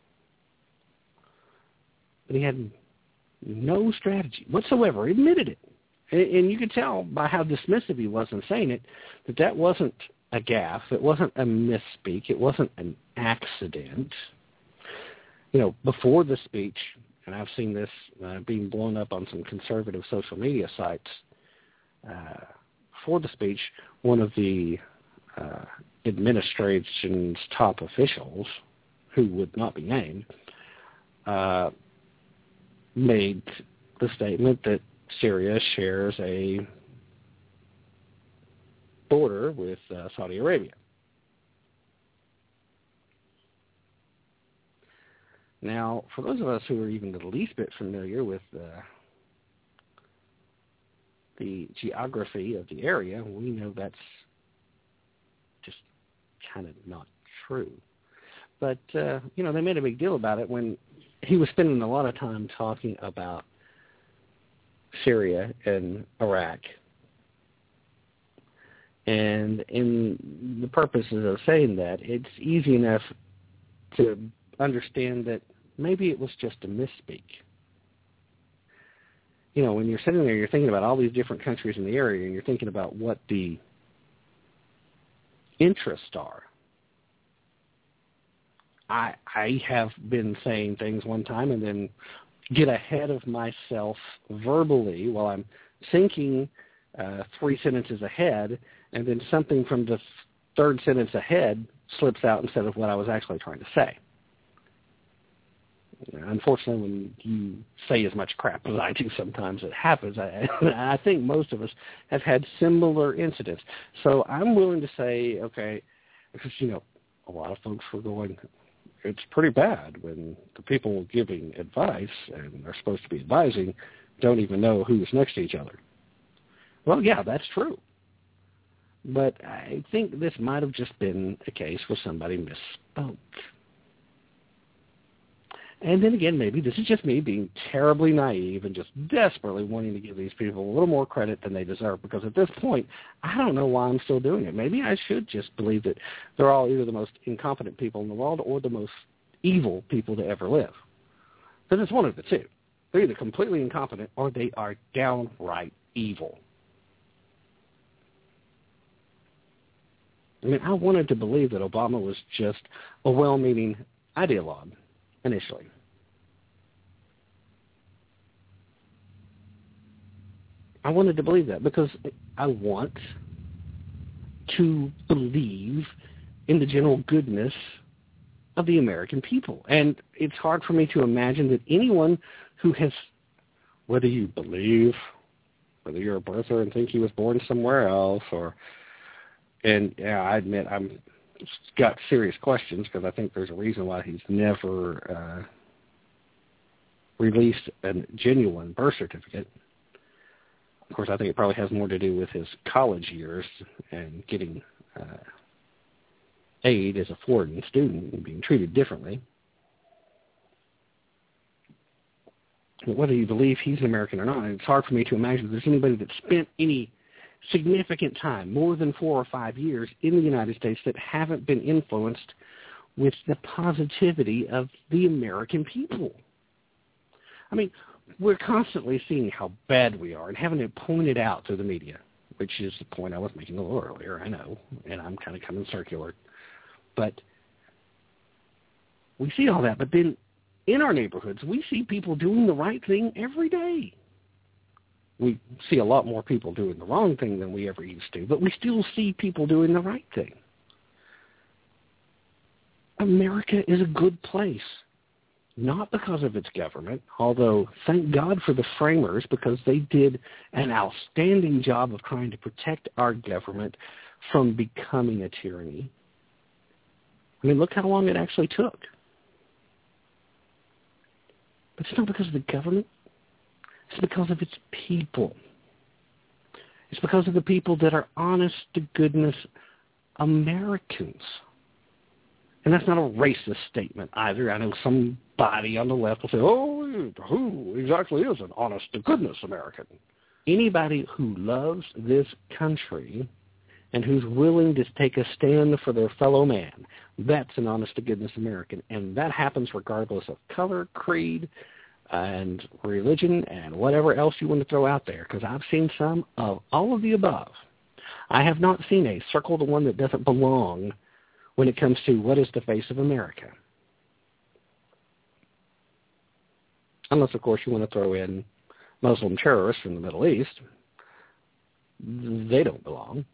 But he had no strategy whatsoever, admitted it. And, and you could tell by how dismissive he was in saying it that that wasn't a gaffe, it wasn't a misspeak, it wasn't an accident. You know, before the speech, and I've seen this uh, being blown up on some conservative social media sites, uh, before the speech, one of the uh, administration's top officials, who would not be named, uh, made the statement that Syria shares a border with uh, Saudi Arabia. Now, for those of us who are even the least bit familiar with uh, the geography of the area, we know that's just kind of not true. But, uh, you know, they made a big deal about it when he was spending a lot of time talking about Syria and Iraq. And in the purposes of saying that, it's easy enough to understand that maybe it was just a misspeak. You know, when you're sitting there, you're thinking about all these different countries in the area, and you're thinking about what the interests are. I I have been saying things one time and then get ahead of myself verbally while I'm thinking uh, three sentences ahead, and then something from the third sentence ahead slips out instead of what I was actually trying to say. You know, unfortunately, when you say as much crap as I do, sometimes it happens. I, I think most of us have had similar incidents. So I'm willing to say, okay, because, you know, a lot of folks were going, it's pretty bad when the people giving advice and are supposed to be advising don't even know who's next to each other. Well, yeah, that's true. But I think this might have just been a case where somebody misspoke. And then again, maybe this is just me being terribly naive and just desperately wanting to give these people a little more credit than they deserve, because at this point, I don't know why I'm still doing it. Maybe I should just believe that they're all either the most incompetent people in the world or the most evil people to ever live. But it's one of the two. They're either completely incompetent or they are downright evil. I mean, I wanted to believe that Obama was just a well-meaning ideologue initially. I wanted to believe that because I want to believe in the general goodness of the American people. And it's hard for me to imagine that anyone who has, whether you believe, whether you're a birther and think he was born somewhere else, or, and yeah, I admit I'm got serious questions because I think there's a reason why he's never uh, released a genuine birth certificate. Of course, I think it probably has more to do with his college years and getting uh, aid as a foreign student and being treated differently. But whether you believe he's an American or not, it's hard for me to imagine there's anybody that spent any significant time, more than four or five years, in the United States that haven't been influenced with the positivity of the American people. I mean, we're constantly seeing how bad we are and having it pointed out through the media, which is the point I was making a little earlier, I know, and I'm kind of coming circular. But we see all that, but then in our neighborhoods, we see people doing the right thing every day. We see a lot more people doing the wrong thing than we ever used to, but we still see people doing the right thing. America is a good place, not because of its government, although thank God for the framers because they did an outstanding job of trying to protect our government from becoming a tyranny. I mean, look how long it actually took. But it's not because of the government. It's because of its people. It's because of the people that are honest to goodness Americans. And that's not a racist statement either. I know somebody on the left will say, oh, who exactly is an honest to goodness American? Anybody who loves this country and who's willing to take a stand for their fellow man, that's an honest to goodness American. And that happens regardless of color, creed, and religion, and whatever else you want to throw out there, because I've seen some of all of the above. I have not seen a circle the one that doesn't belong when it comes to what is the face of America. Unless, of course, you want to throw in Muslim terrorists from the Middle East. They don't belong.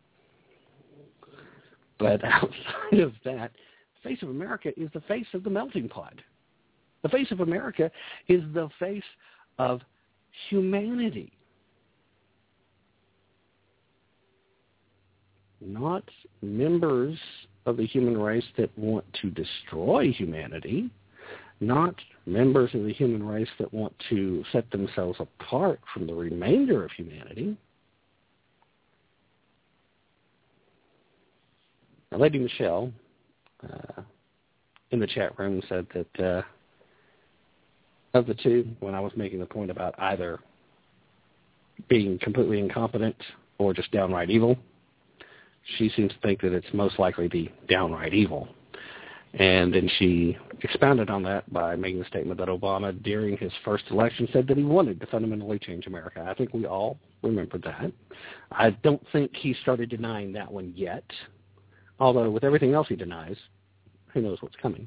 But outside of that, the face of America is the face of the melting pot. The face of America is the face of humanity. Not members of the human race that want to destroy humanity, not members of the human race that want to set themselves apart from the remainder of humanity. Now, Lady Michelle uh, in the chat room said that uh, of the two, when I was making the point about either being completely incompetent or just downright evil, she seems to think that it's most likely the downright evil. And then she expounded on that by making the statement that Obama, during his first election, said that he wanted to fundamentally change America. I think we all remember that. I don't think he started denying that one yet, although with everything else he denies, who knows what's coming.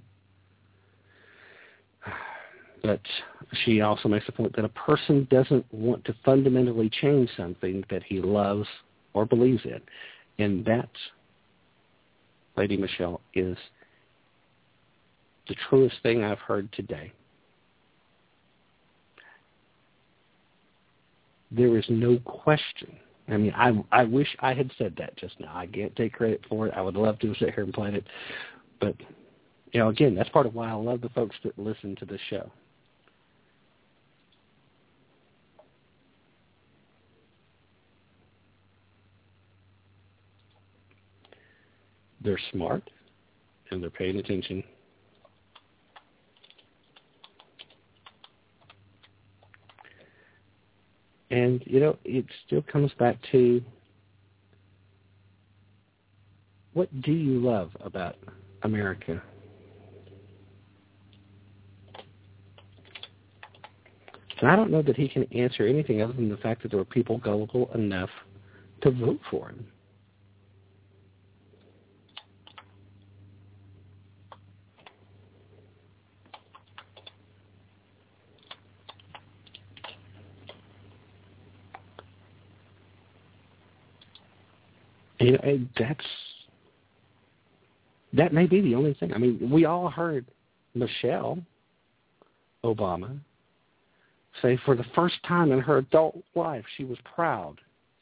But she also makes the point that a person doesn't want to fundamentally change something that he loves or believes in. And that, Lady Michelle, is the truest thing I've heard today. There is no question. I mean, I I wish I had said that just now. I can't take credit for it. I would love to sit here and plan it. But, you know, again, that's part of why I love the folks that listen to this show. They're smart, and they're paying attention. And, you know, it still comes back to, what do you love about America? And I don't know that he can answer anything other than the fact that there were people gullible enough to vote for him. You know, that's that may be the only thing. I mean, we all heard Michelle Obama say for the first time in her adult life she was proud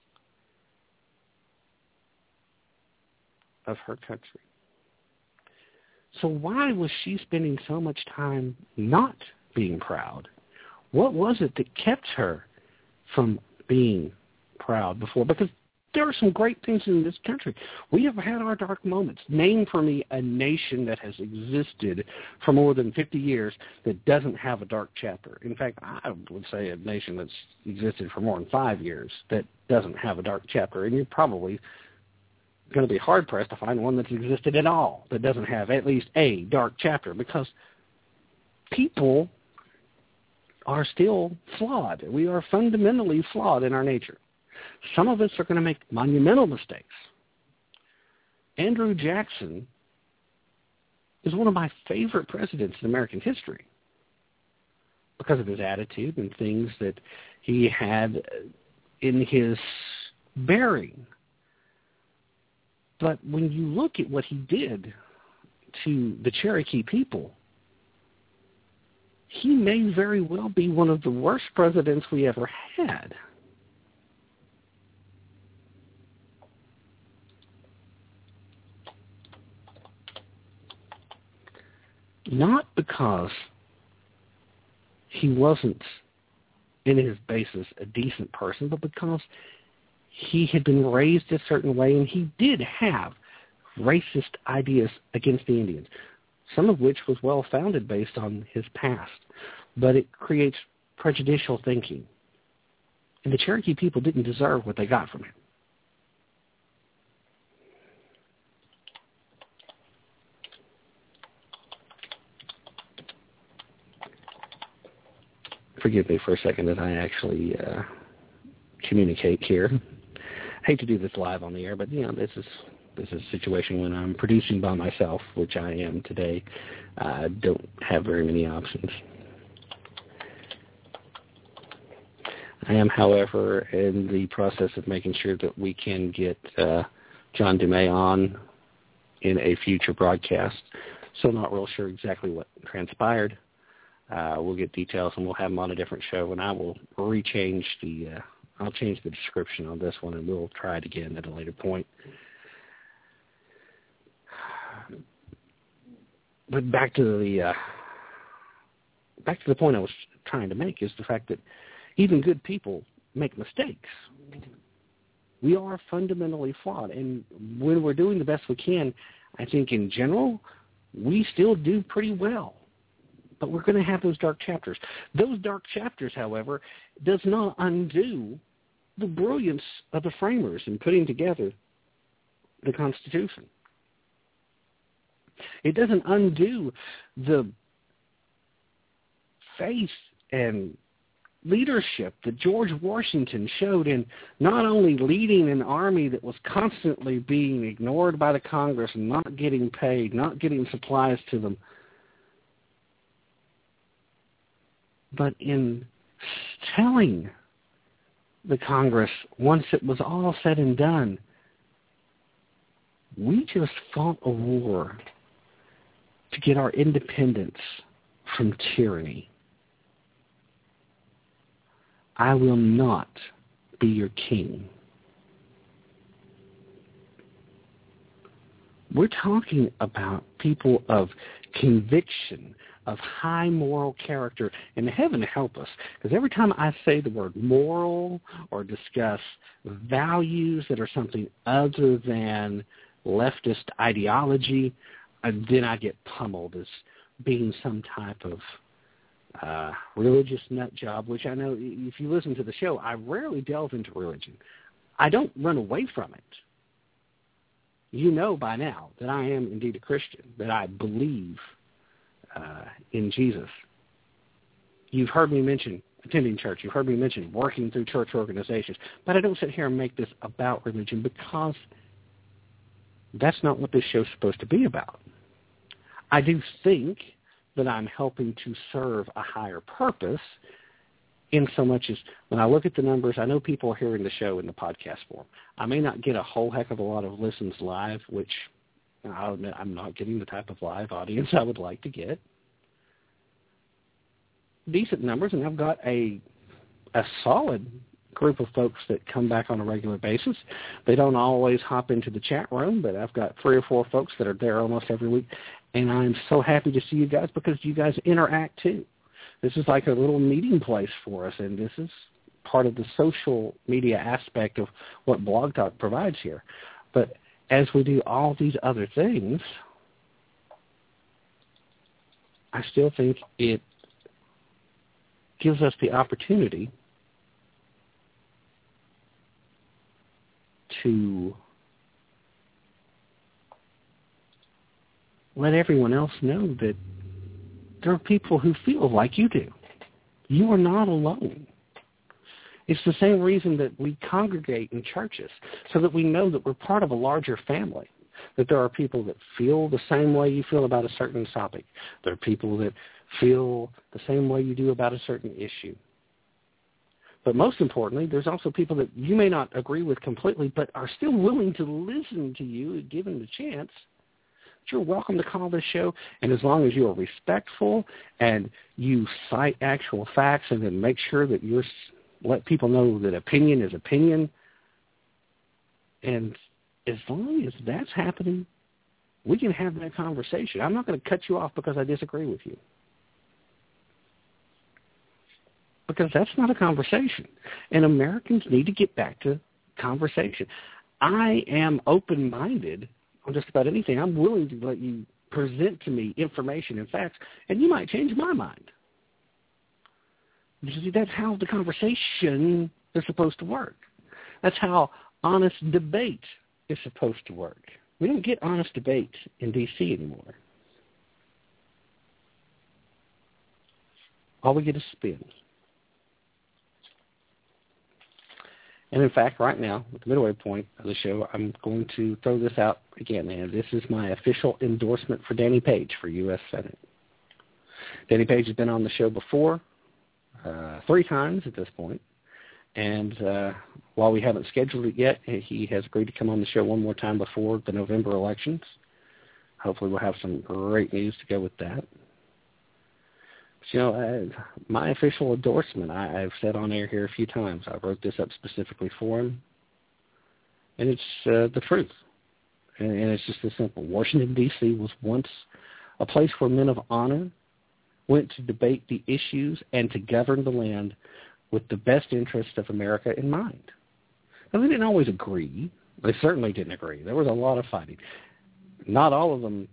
of her country. So why was she spending so much time not being proud? What was it that kept her from being proud before? Because there are some great things in this country. We have had our dark moments. Name for me a nation that has existed for more than fifty years that doesn't have a dark chapter. In fact, I would say a nation that's existed for more than five years that doesn't have a dark chapter. And you're probably going to be hard-pressed to find one that's existed at all that doesn't have at least a dark chapter, because people are still flawed. We are fundamentally flawed in our nature. Some of us are going to make monumental mistakes. Andrew Jackson is one of my favorite presidents in American history because of his attitude and things that he had in his bearing. But when you look at what he did to the Cherokee people, he may very well be one of the worst presidents we ever had. Not because he wasn't, in his basis, a decent person, but because he had been raised a certain way, and he did have racist ideas against the Indians, some of which was well-founded based on his past. But it creates prejudicial thinking. And the Cherokee people didn't deserve what they got from him. Forgive me for a second that I actually uh, communicate here. I hate to do this live on the air, but you know, this is this is a situation when I'm producing by myself, which I am today. I don't have very many options. I am, however, in the process of making sure that we can get uh, John DeMay on in a future broadcast. So I'm not real sure exactly what transpired. Uh, we'll get details, and we'll have him on a different show, and I will rechange the, uh, I'll change the description on this one, and we'll try it again at a later point. But back to the, uh, back to the point I was trying to make is the fact that even good people make mistakes. We are fundamentally flawed, and when we're doing the best we can, I think in general, we still do pretty well. But we're going to have those dark chapters. Those dark chapters, however, does not undo the brilliance of the framers in putting together the Constitution. It doesn't undo the faith and leadership that George Washington showed in not only leading an army that was constantly being ignored by the Congress and not getting paid, not getting supplies to them, but in telling the Congress, once it was all said and done, we just fought a war to get our independence from tyranny. I will not be your king. We're talking about people of conviction, of high moral character, and heaven help us, because every time I say the word moral or discuss values that are something other than leftist ideology, uh, then I get pummeled as being some type of uh, religious nut job, which I know if you listen to the show, I rarely delve into religion. I don't run away from it. You know by now that I am indeed a Christian, that I believe Uh, in Jesus. You've heard me mention attending church. You've heard me mention working through church organizations. But I don't sit here and make this about religion, because that's not what this show's supposed to be about. I do think that I'm helping to serve a higher purpose, in so much as when I look at the numbers, I know people are hearing the show in the podcast form. I may not get a whole heck of a lot of listens live, which Now, I'll admit I'm not getting the type of live audience I would like to get. Decent numbers, and I've got a a solid group of folks that come back on a regular basis. They don't always hop into the chat room, but I've got three or four folks that are there almost every week, and I'm so happy to see you guys because you guys interact too. This is like a little meeting place for us, and this is part of the social media aspect of what Blog Talk provides here. But as we do all these other things, I still think it gives us the opportunity to let everyone else know that there are people who feel like you do. You are not alone. It's the same reason that we congregate in churches, so that we know that we're part of a larger family, that there are people that feel the same way you feel about a certain topic. There are people that feel the same way you do about a certain issue. But most importantly, there's also people that you may not agree with completely, but are still willing to listen to you, given the chance. You're welcome to call this show, and as long as you are respectful and you cite actual facts and then make sure that you're let people know that opinion is opinion, and as long as that's happening, we can have that conversation. I'm not going to cut you off because I disagree with you, because that's not a conversation, and Americans need to get back to conversation. I am open-minded on just about anything. I'm willing to let you present to me information and facts, and you might change my mind. You see, that's how the conversation is supposed to work. That's how honest debate is supposed to work. We don't get honest debate in D C anymore. All we get is spin. And in fact, right now, at the midway point of the show, I'm going to throw this out again. And this is my official endorsement for Danny Page for U S Senate. Danny Page has been on the show before, uh, three times at this point. And uh, while we haven't scheduled it yet, he has agreed to come on the show one more time before the November elections. Hopefully we'll have some great news to go with that. You know, uh, my official endorsement, I, I've said on air here a few times. I wrote this up specifically for him, and it's uh, the truth. And, and it's just as simple. Washington, D C was once a place where men of honor went to debate the issues and to govern the land with the best interest of America in mind. Now, they didn't always agree. They certainly didn't agree. There was a lot of fighting. Not all of them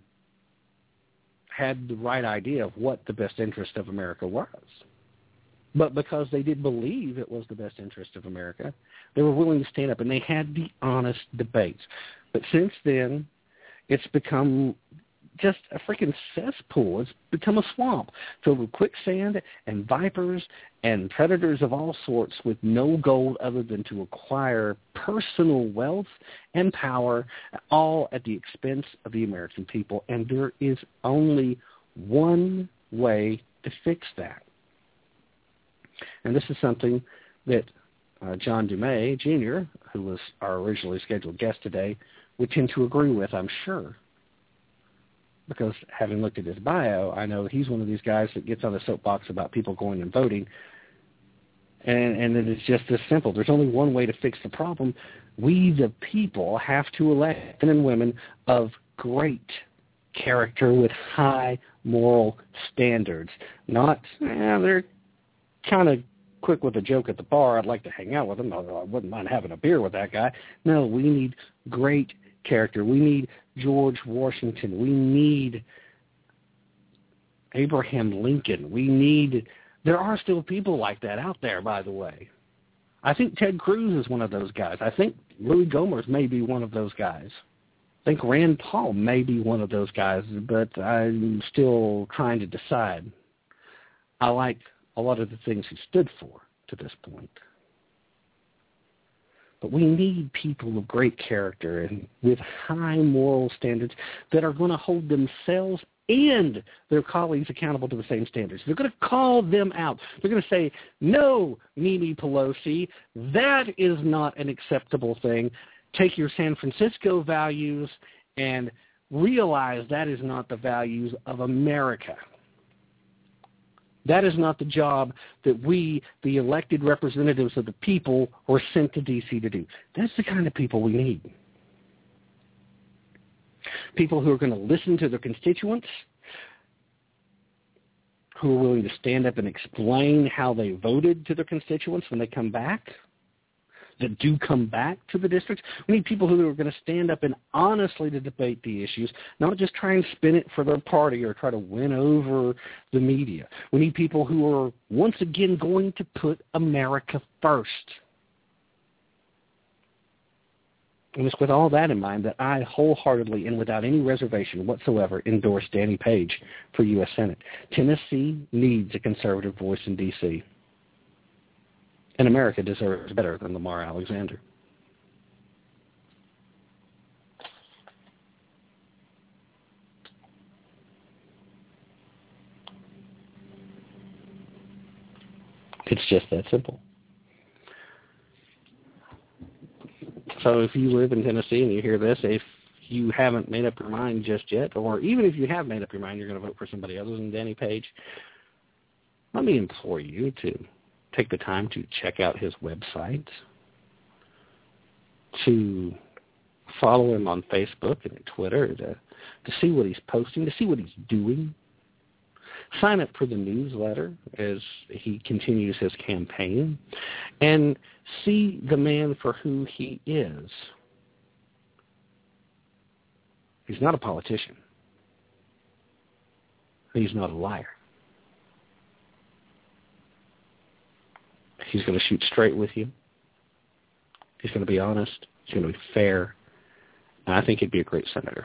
had the right idea of what the best interest of America was. But because they did believe it was the best interest of America, they were willing to stand up, and they had the honest debates. But since then, it's become just a freaking cesspool. It's become a swamp filled with quicksand and vipers and predators of all sorts with no goal other than to acquire personal wealth and power, all at the expense of the American people. And there is only one way to fix that. And this is something that uh, John Dumais, Junior, who was our originally scheduled guest today, would tend to agree with, I'm sure. Because having looked at his bio, I know he's one of these guys that gets on the soapbox about people going and voting. And, and it is just this simple. There's only one way to fix the problem. We, the people, have to elect men and women of great character with high moral standards. Not, eh, they're kind of quick with a joke at the bar. I'd like to hang out with them, although I wouldn't mind having a beer with that guy. No, we need great character. We need George Washington. We need Abraham Lincoln. We need, there are still people like that out there, by the way. I think Ted Cruz is one of those guys. I think Louis Gohmert may be one of those guys. I think Rand Paul may be one of those guys, but I'm still trying to decide. I like a lot of the things he stood for to this point. But we need people of great character and with high moral standards that are going to hold themselves and their colleagues accountable to the same standards. They're going to call them out. They're going to say, no, Mimi Pelosi, that is not an acceptable thing. Take your San Francisco values and realize that is not the values of America. That is not the job that we, the elected representatives of the people, were sent to D C to do. That's the kind of people we need. People who are going to listen to their constituents, who are willing to stand up and explain how they voted to their constituents when they come back, that do come back to the districts. We need people who are going to stand up and honestly to debate the issues, not just try and spin it for their party or try to win over the media. We need people who are once again going to put America first. And it's with all that in mind that I wholeheartedly and without any reservation whatsoever endorse Danny Page for U S Senate. Tennessee needs a conservative voice in D C, and America deserves better than Lamar Alexander. It's just that simple. So if you live in Tennessee and you hear this, if you haven't made up your mind just yet, or even if you have made up your mind, you're going to vote for somebody other than Danny Page, let me implore you to take the time to check out his website, to follow him on Facebook and Twitter, to, to see what he's posting, to see what he's doing. Sign up for the newsletter as he continues his campaign, and see the man for who he is. He's not a politician. He's not a liar. He's going to shoot straight with you. He's going to be honest. He's going to be fair. And I think he'd be a great senator.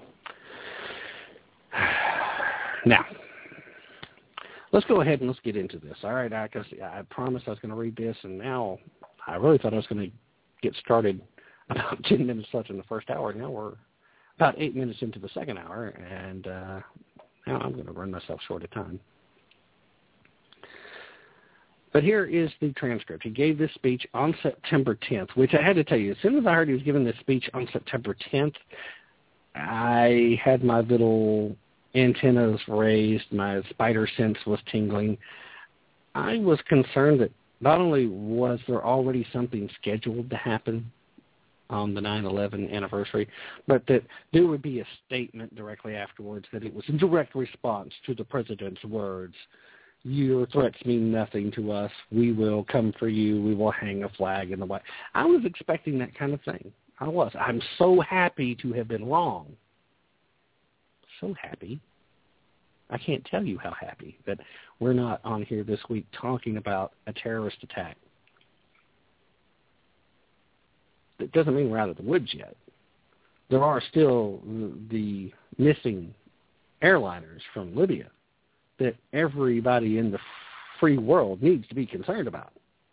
Now, let's go ahead and let's get into this. All right, I, I promised I was going to read this, and now I really thought I was going to get started about ten minutes left in the first hour. Now we're about eight minutes into the second hour, and uh, now I'm going to run myself short of time. But here is the transcript. He gave this speech on September tenth, which I had to tell you, as soon as I heard he was giving this speech on September tenth, I had my little antennas raised, my spider sense was tingling. I was concerned that not only was there already something scheduled to happen on the nine eleven anniversary, but that there would be a statement directly afterwards that it was in direct response to the president's words. Your threats mean nothing to us. We will come for you. We will hang a flag in the White. I was expecting that kind of thing. I was. I'm so happy to have been wrong. So happy. I can't tell you how happy that we're not on here this week talking about a terrorist attack. That doesn't mean we're out of the woods yet. There are still the missing airliners from Libya that everybody in the free world needs to be concerned about.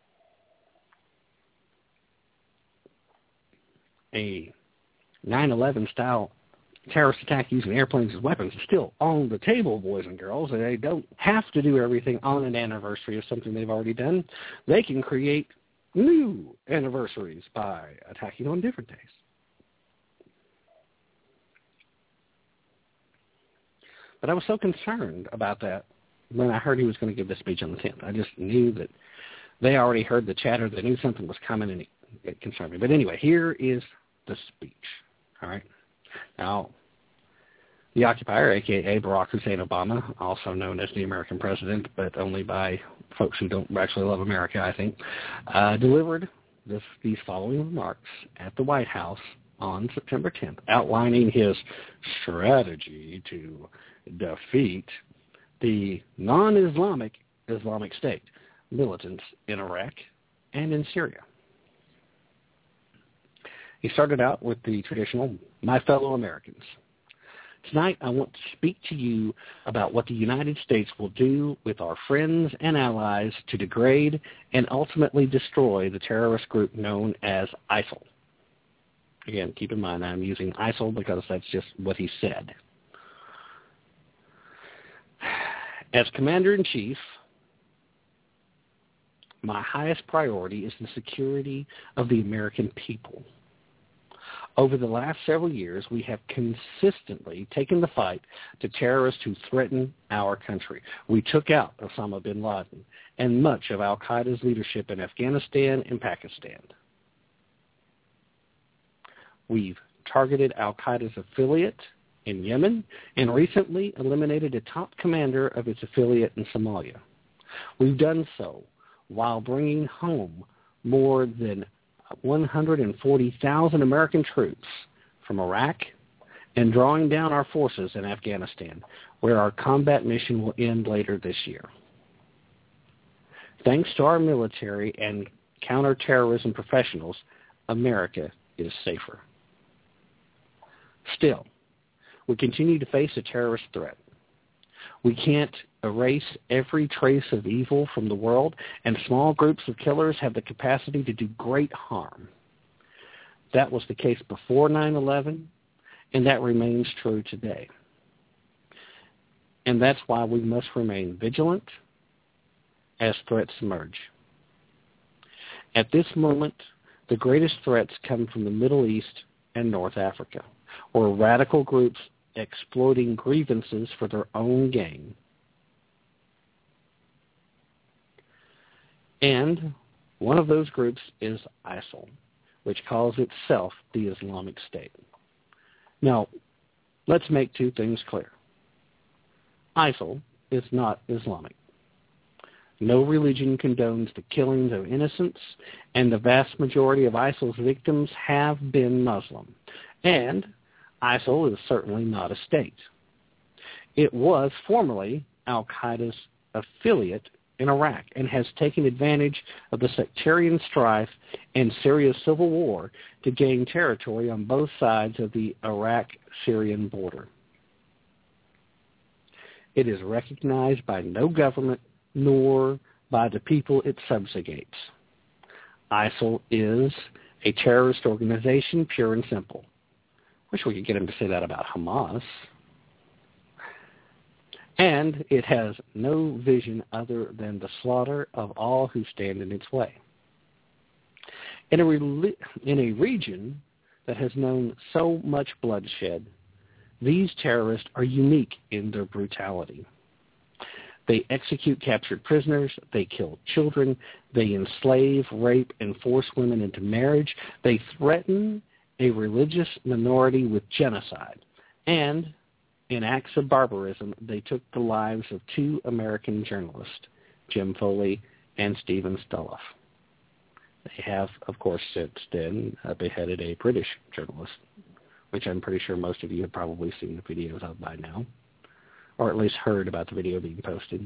A nine eleven style terrorist attack using airplanes as weapons is still on the table, boys and girls, and they don't have to do everything on an anniversary of something they've already done. They can create new anniversaries by attacking on different days. But I was so concerned about that when I heard he was going to give this speech on the tenth. I just knew that they already heard the chatter. They knew something was coming, and it, it concerned me. But anyway, here is the speech. All right. Now, the occupier, a k a. Barack Hussein Obama, also known as the American president, but only by folks who don't actually love America, I think, uh, delivered this, these following remarks at the White House on September tenth, outlining his strategy to defeat the non-Islamic Islamic State militants in Iraq and in Syria. He started out with the traditional, "My fellow Americans. Tonight I want to speak to you about what the United States will do with our friends and allies to degrade and ultimately destroy the terrorist group known as ISIL." Again, keep in mind I'm using ISIL because that's just what he said. "As Commander-in-Chief, my highest priority is the security of the American people. Over the last several years, we have consistently taken the fight to terrorists who threaten our country. We took out Osama bin Laden and much of al-Qaeda's leadership in Afghanistan and Pakistan. We've targeted al-Qaeda's affiliate in Yemen and recently eliminated a top commander of its affiliate in Somalia. We've done so while bringing home more than one hundred forty thousand American troops from Iraq and drawing down our forces in Afghanistan, where our combat mission will end later this year. Thanks to our military and counterterrorism professionals, America is safer. Still, we continue to face a terrorist threat. We can't erase every trace of evil from the world, and small groups of killers have the capacity to do great harm. That was the case before nine eleven, and that remains true today. And that's why we must remain vigilant as threats emerge. At this moment, the greatest threats come from the Middle East and North Africa, where radical groups exploiting grievances for their own gain. And one of those groups is ISIL, which calls itself the Islamic State. Now, let's make two things clear. ISIL is not Islamic. No religion condones the killings of innocents, and the vast majority of ISIL's victims have been Muslim. And ISIL is certainly not a state. It was formerly al-Qaeda's affiliate in Iraq and has taken advantage of the sectarian strife and Syria's civil war to gain territory on both sides of the Iraq-Syrian border. It is recognized by no government nor by the people it subjugates. ISIL is a terrorist organization, pure and simple. Wish we could get him to say that about Hamas. And it has no vision other than the slaughter of all who stand in its way. In a, re- in a region that has known so much bloodshed, these terrorists are unique in their brutality. They execute captured prisoners, they kill children, they enslave, rape, and force women into marriage, they threaten a religious minority with genocide, and in acts of barbarism, they took the lives of two American journalists, Jim Foley and Stephen Stulloff. They have, of course, since then uh, beheaded a British journalist, which I'm pretty sure most of you have probably seen the videos of by now, or at least heard about the video being posted.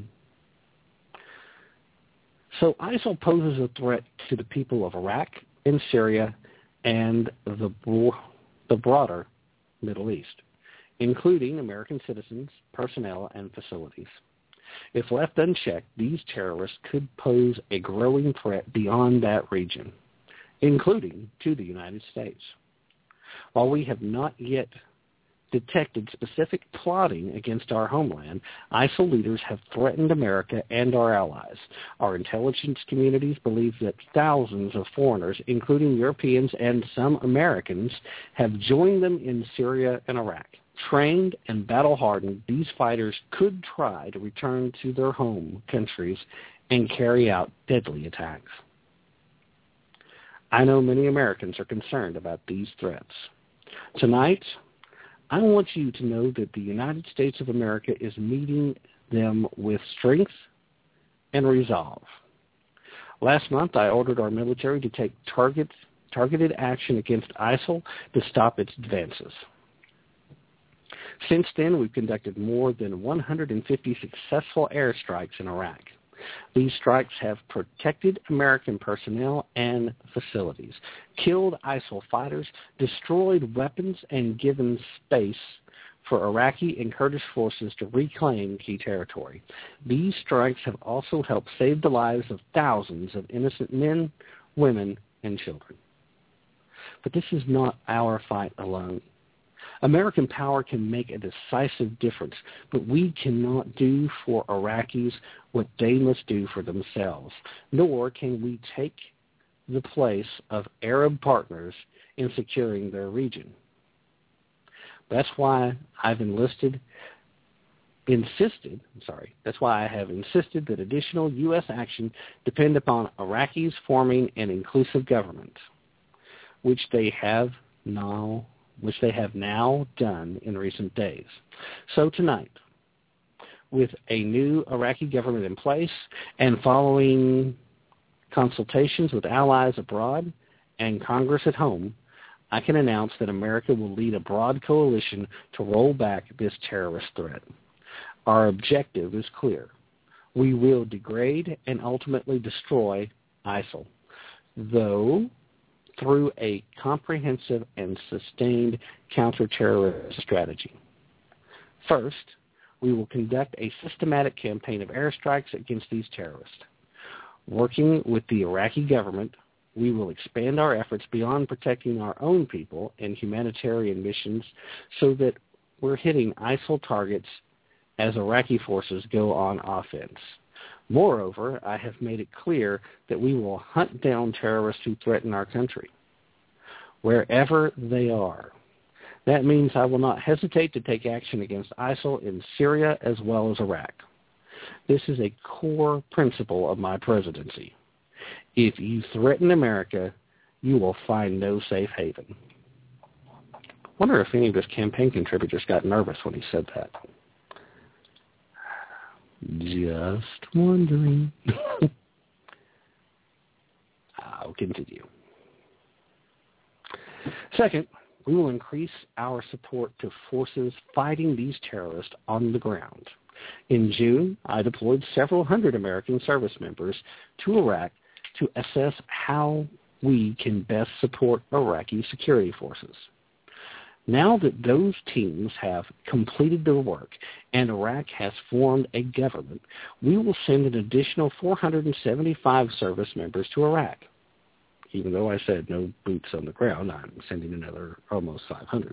So ISIL poses a threat to the people of Iraq and Syria and the, the broader Middle East, including American citizens, personnel, and facilities. If left unchecked, these terrorists could pose a growing threat beyond that region, including to the United States. While we have not yet detected specific plotting against our homeland, ISIL leaders have threatened America and our allies. Our intelligence communities believe that thousands of foreigners, including Europeans and some Americans, have joined them in Syria and Iraq. Trained and battle-hardened, these fighters could try to return to their home countries and carry out deadly attacks. I know many Americans are concerned about these threats. Tonight, I want you to know that the United States of America is meeting them with strength and resolve. Last month, I ordered our military to take target, targeted action against ISIL to stop its advances. Since then, we've conducted more than one hundred fifty successful airstrikes in Iraq. These strikes have protected American personnel and facilities, killed ISIL fighters, destroyed weapons, and given space for Iraqi and Kurdish forces to reclaim key territory. These strikes have also helped save the lives of thousands of innocent men, women, and children. But this is not our fight alone. American power can make a decisive difference, but we cannot do for Iraqis what they must do for themselves, nor can we take the place of Arab partners in securing their region. That's why I've enlisted, insisted, sorry, that's why I have insisted that additional U S action depend upon Iraqis forming an inclusive government, which they have now, which they have now done in recent days. So tonight, with a new Iraqi government in place and following consultations with allies abroad and Congress at home, I can announce that America will lead a broad coalition to roll back this terrorist threat. Our objective is clear. We will degrade and ultimately destroy ISIL, though through a comprehensive and sustained counterterrorist strategy. First, we will conduct a systematic campaign of airstrikes against these terrorists. Working with the Iraqi government, we will expand our efforts beyond protecting our own people and humanitarian missions so that we're hitting ISIL targets as Iraqi forces go on offense. Moreover, I have made it clear that we will hunt down terrorists who threaten our country, wherever they are. That means I will not hesitate to take action against ISIL in Syria as well as Iraq. This is a core principle of my presidency. If you threaten America, you will find no safe haven. I wonder if any of his campaign contributors got nervous when he said that. Just wondering. I'll continue. Second, we will increase our support to forces fighting these terrorists on the ground. In June, I deployed several hundred American service members to Iraq to assess how we can best support Iraqi security forces. Now that those teams have completed their work and Iraq has formed a government, we will send an additional four hundred seventy-five service members to Iraq. Even though I said no boots on the ground, I'm sending another almost five hundred.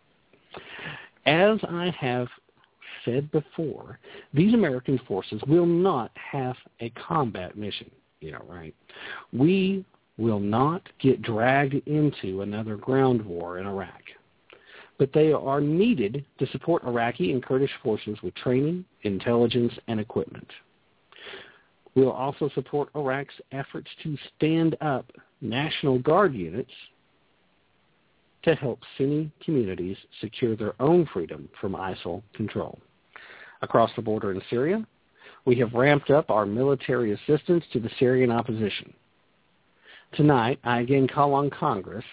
As I have said before, these American forces will not have a combat mission. You know, right? We will not get dragged into another ground war in Iraq. But they are needed to support Iraqi and Kurdish forces with training, intelligence, and equipment. We'll also support Iraq's efforts to stand up National Guard units to help Sunni communities secure their own freedom from ISIL control. Across the border in Syria, we have ramped up our military assistance to the Syrian opposition. Tonight, I again call on Congress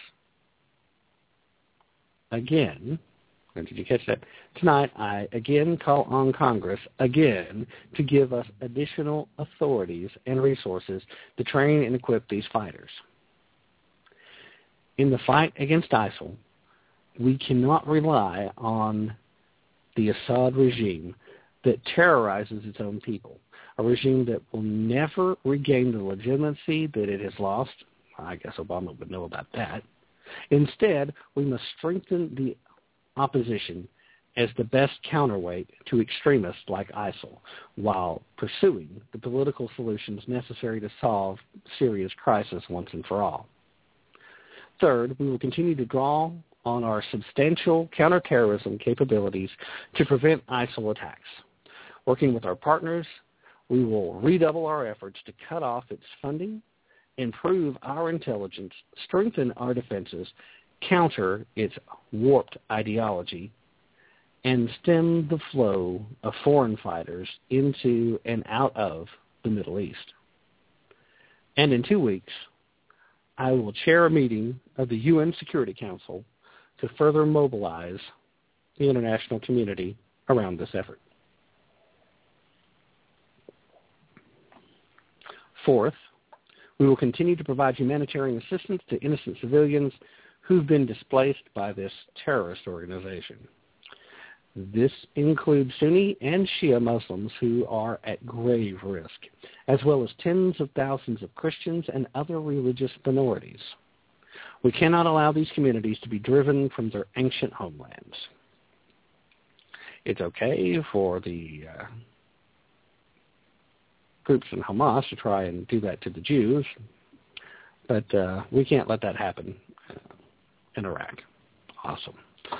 Again, did you catch that? Tonight, I again call on Congress, again, to give us additional authorities and resources to train and equip these fighters. In the fight against ISIL, we cannot rely on the Assad regime that terrorizes its own people, a regime that will never regain the legitimacy that it has lost. I guess Obama would know about that. Instead, we must strengthen the opposition as the best counterweight to extremists like ISIL, while pursuing the political solutions necessary to solve Syria's crisis once and for all. Third, we will continue to draw on our substantial counterterrorism capabilities to prevent ISIL attacks. Working with our partners, we will redouble our efforts to cut off its funding, improve our intelligence, strengthen our defenses, counter its warped ideology, and stem the flow of foreign fighters into and out of the Middle East. And in two weeks, I will chair a meeting of the U N Security Council to further mobilize the international community around this effort. Fourth, we will continue to provide humanitarian assistance to innocent civilians who've been displaced by this terrorist organization. This includes Sunni and Shia Muslims who are at grave risk, as well as tens of thousands of Christians and other religious minorities. We cannot allow these communities to be driven from their ancient homelands. It's okay for the uh, groups in Hamas to try and do that to the Jews, but uh, we can't let that happen. Uh, in Iraq. Awesome.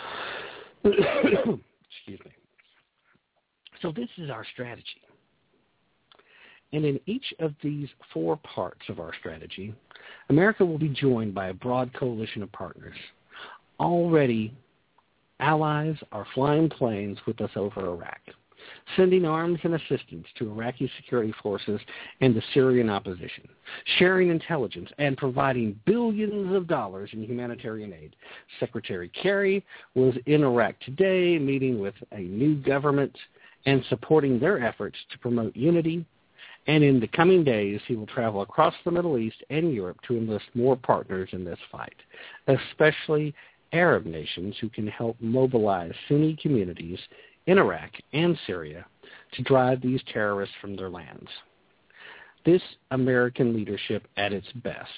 Excuse me. So this is our strategy. And in each of these four parts of our strategy, America will be joined by a broad coalition of partners. Already, allies are flying planes with us over Iraq, sending arms and assistance to Iraqi security forces and the Syrian opposition, sharing intelligence, and providing billions of dollars in humanitarian aid. Secretary Kerry was in Iraq today, meeting with a new government and supporting their efforts to promote unity. And in the coming days, he will travel across the Middle East and Europe to enlist more partners in this fight, especially Arab nations who can help mobilize Sunni communities in Iraq and Syria to drive these terrorists from their lands. This American leadership at its best.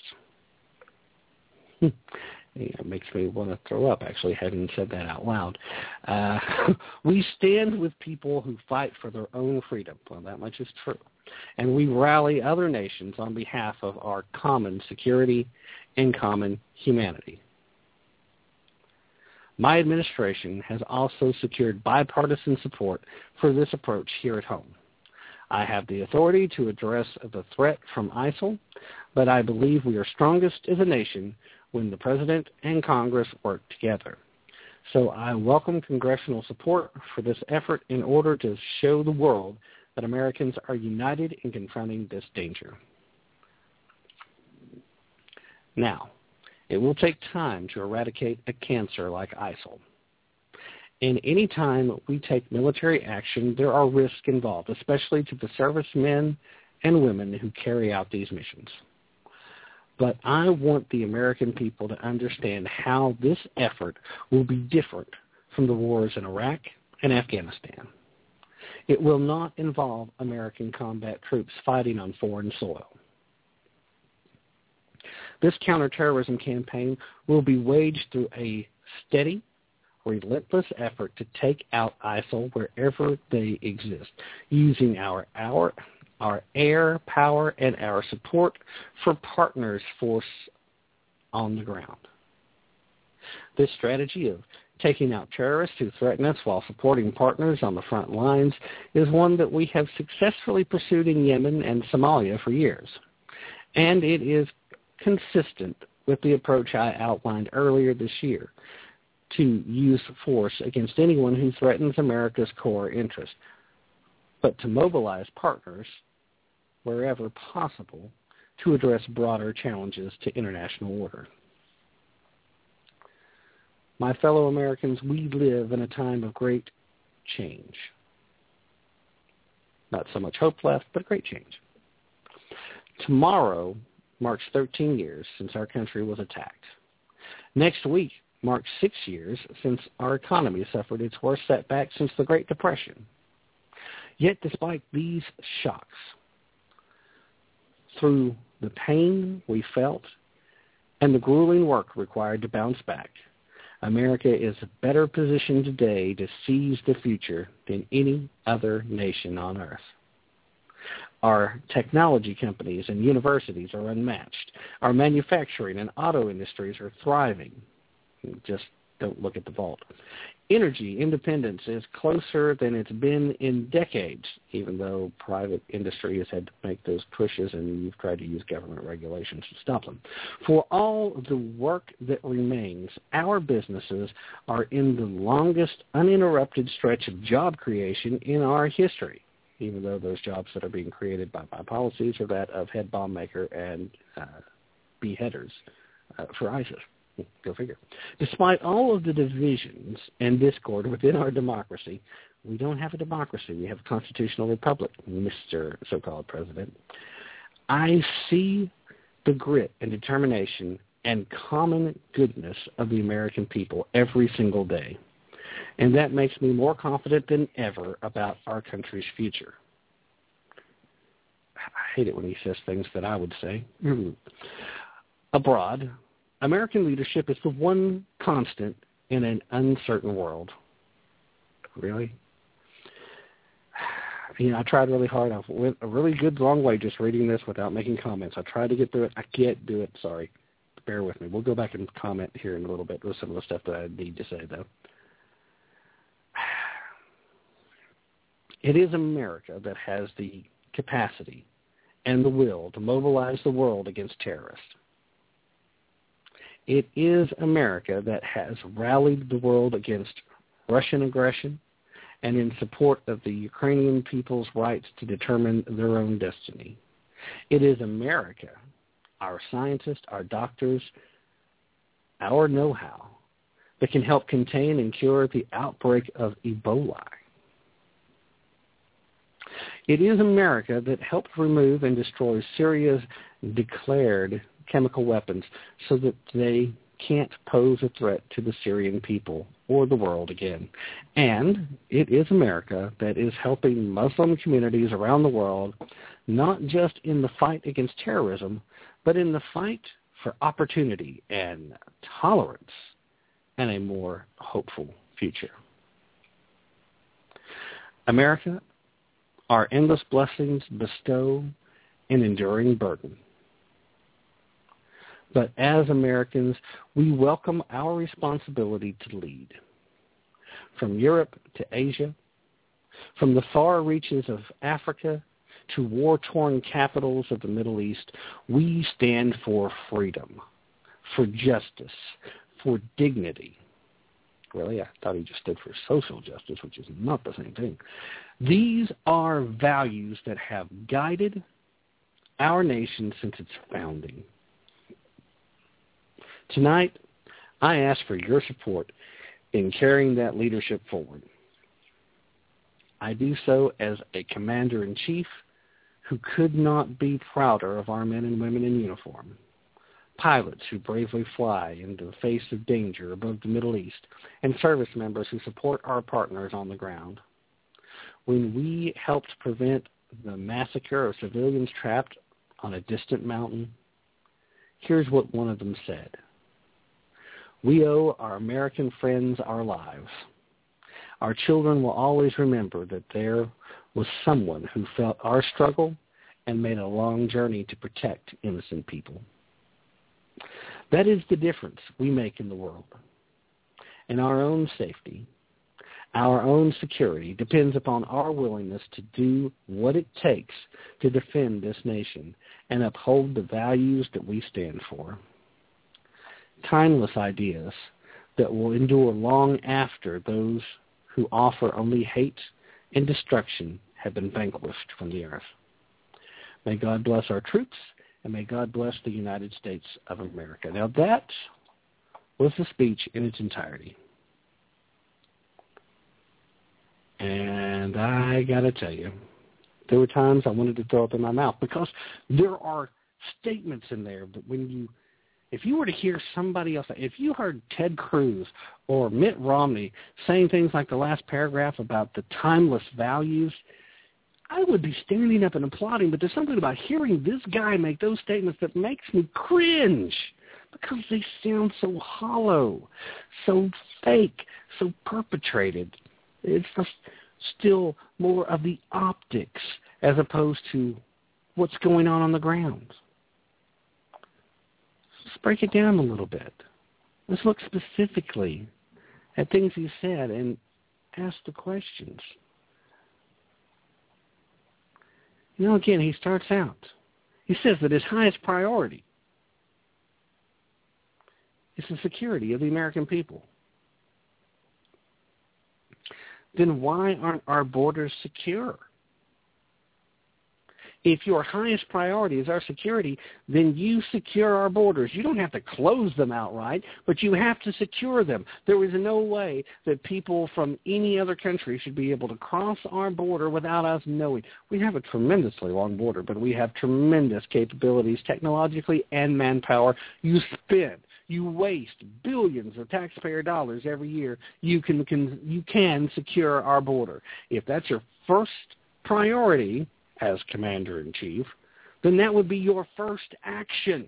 It makes me want to throw up, actually, having said that out loud. Uh, we stand with people who fight for their own freedom. Well, that much is true. And we rally other nations on behalf of our common security and common humanity. My administration has also secured bipartisan support for this approach here at home. I have the authority to address the threat from ISIL, but I believe we are strongest as a nation when the President and Congress work together. So I welcome congressional support for this effort in order to show the world that Americans are united in confronting this danger. Now, it will take time to eradicate a cancer like ISIL. And any time we take military action, there are risks involved, especially to the servicemen and women who carry out these missions. But I want the American people to understand how this effort will be different from the wars in Iraq and Afghanistan. It will not involve American combat troops fighting on foreign soil. This counterterrorism campaign will be waged through a steady, relentless effort to take out ISIL wherever they exist, using our, our, our air power and our support for partners force on the ground. This strategy of taking out terrorists who threaten us while supporting partners on the front lines is one that we have successfully pursued in Yemen and Somalia for years. And it is consistent with the approach I outlined earlier this year to use force against anyone who threatens America's core interests, but to mobilize partners wherever possible to address broader challenges to international order. My fellow Americans, we live in a time of great change. Not so much hope left, but great change. Tomorrow marks thirteen years since our country was attacked. Next week marks six years since our economy suffered its worst setback since the Great Depression. Yet despite these shocks, through the pain we felt and the grueling work required to bounce back, America is better positioned today to seize the future than any other nation on earth. Our technology companies and universities are unmatched. Our manufacturing and auto industries are thriving. Just don't look at the vault. Energy independence is closer than it's been in decades, even though private industry has had to make those pushes and you've tried to use government regulations to stop them. For all the work that remains, our businesses are in the longest uninterrupted stretch of job creation in our history, even though those jobs that are being created by my policies are that of head bomb maker and uh, beheaders uh, for ISIS. Go figure. Despite all of the divisions and discord within our democracy, we don't have a democracy. We have a constitutional republic, Mister So-called President. I see the grit and determination and common goodness of the American people every single day. And that makes me more confident than ever about our country's future. I hate it when he says things that I would say. Mm-hmm. Abroad, American leadership is the one constant in an uncertain world. Really? You know, I tried really hard. I went a really good long way just reading this without making comments. I tried to get through it. I can't do it. Sorry. Bear with me. We'll go back and comment here in a little bit with some of the stuff that I need to say, though. It is America that has the capacity and the will to mobilize the world against terrorists. It is America that has rallied the world against Russian aggression and in support of the Ukrainian people's rights to determine their own destiny. It is America, our scientists, our doctors, our know-how, that can help contain and cure the outbreak of Ebola. It is America that helped remove and destroy Syria's declared chemical weapons so that they can't pose a threat to the Syrian people or the world again. And it is America that is helping Muslim communities around the world, not just in the fight against terrorism, but in the fight for opportunity and tolerance and a more hopeful future. America, our endless blessings bestow an enduring burden. But as Americans, we welcome our responsibility to lead. From Europe to Asia, from the far reaches of Africa to war-torn capitals of the Middle East, we stand for freedom, for justice, for dignity. Really, I thought he just stood for social justice, which is not the same thing. These are values that have guided our nation since its founding. Tonight, I ask for your support in carrying that leadership forward. I do so as a commander-in-chief who could not be prouder of our men and women in uniform, pilots who bravely fly into the face of danger above the Middle East, and service members who support our partners on the ground. When we helped prevent the massacre of civilians trapped on a distant mountain, here's what one of them said. We owe our American friends our lives. Our children will always remember that there was someone who felt our struggle and made a long journey to protect innocent people. That is the difference we make in the world. And our own safety, our own security depends upon our willingness to do what it takes to defend this nation and uphold the values that we stand for. Timeless ideas that will endure long after those who offer only hate and destruction have been vanquished from the earth. May God bless our troops, and may God bless the United States of America. Now that was the speech in its entirety. And I got to tell you, there were times I wanted to throw up in my mouth because there are statements in there that when you, if you were to hear somebody else, if you heard Ted Cruz or Mitt Romney saying things like the last paragraph about the timeless values, I would be standing up and applauding, but there's something about hearing this guy make those statements that makes me cringe because they sound so hollow, so fake, so perpetrated. It's just still more of the optics as opposed to what's going on on the ground. Let's break it down a little bit. Let's look specifically at things he said and ask the questions. You know, again, he starts out. He says that his highest priority is the security of the American people. Then why aren't our borders secure? If your highest priority is our security, then you secure our borders. You don't have to close them outright, but you have to secure them. There is no way that people from any other country should be able to cross our border without us knowing. We have a tremendously long border, but we have tremendous capabilities technologically and manpower. You spend, you waste billions of taxpayer dollars every year. You can, can you can secure our border. If that's your first priority as commander-in-chief, then that would be your first action.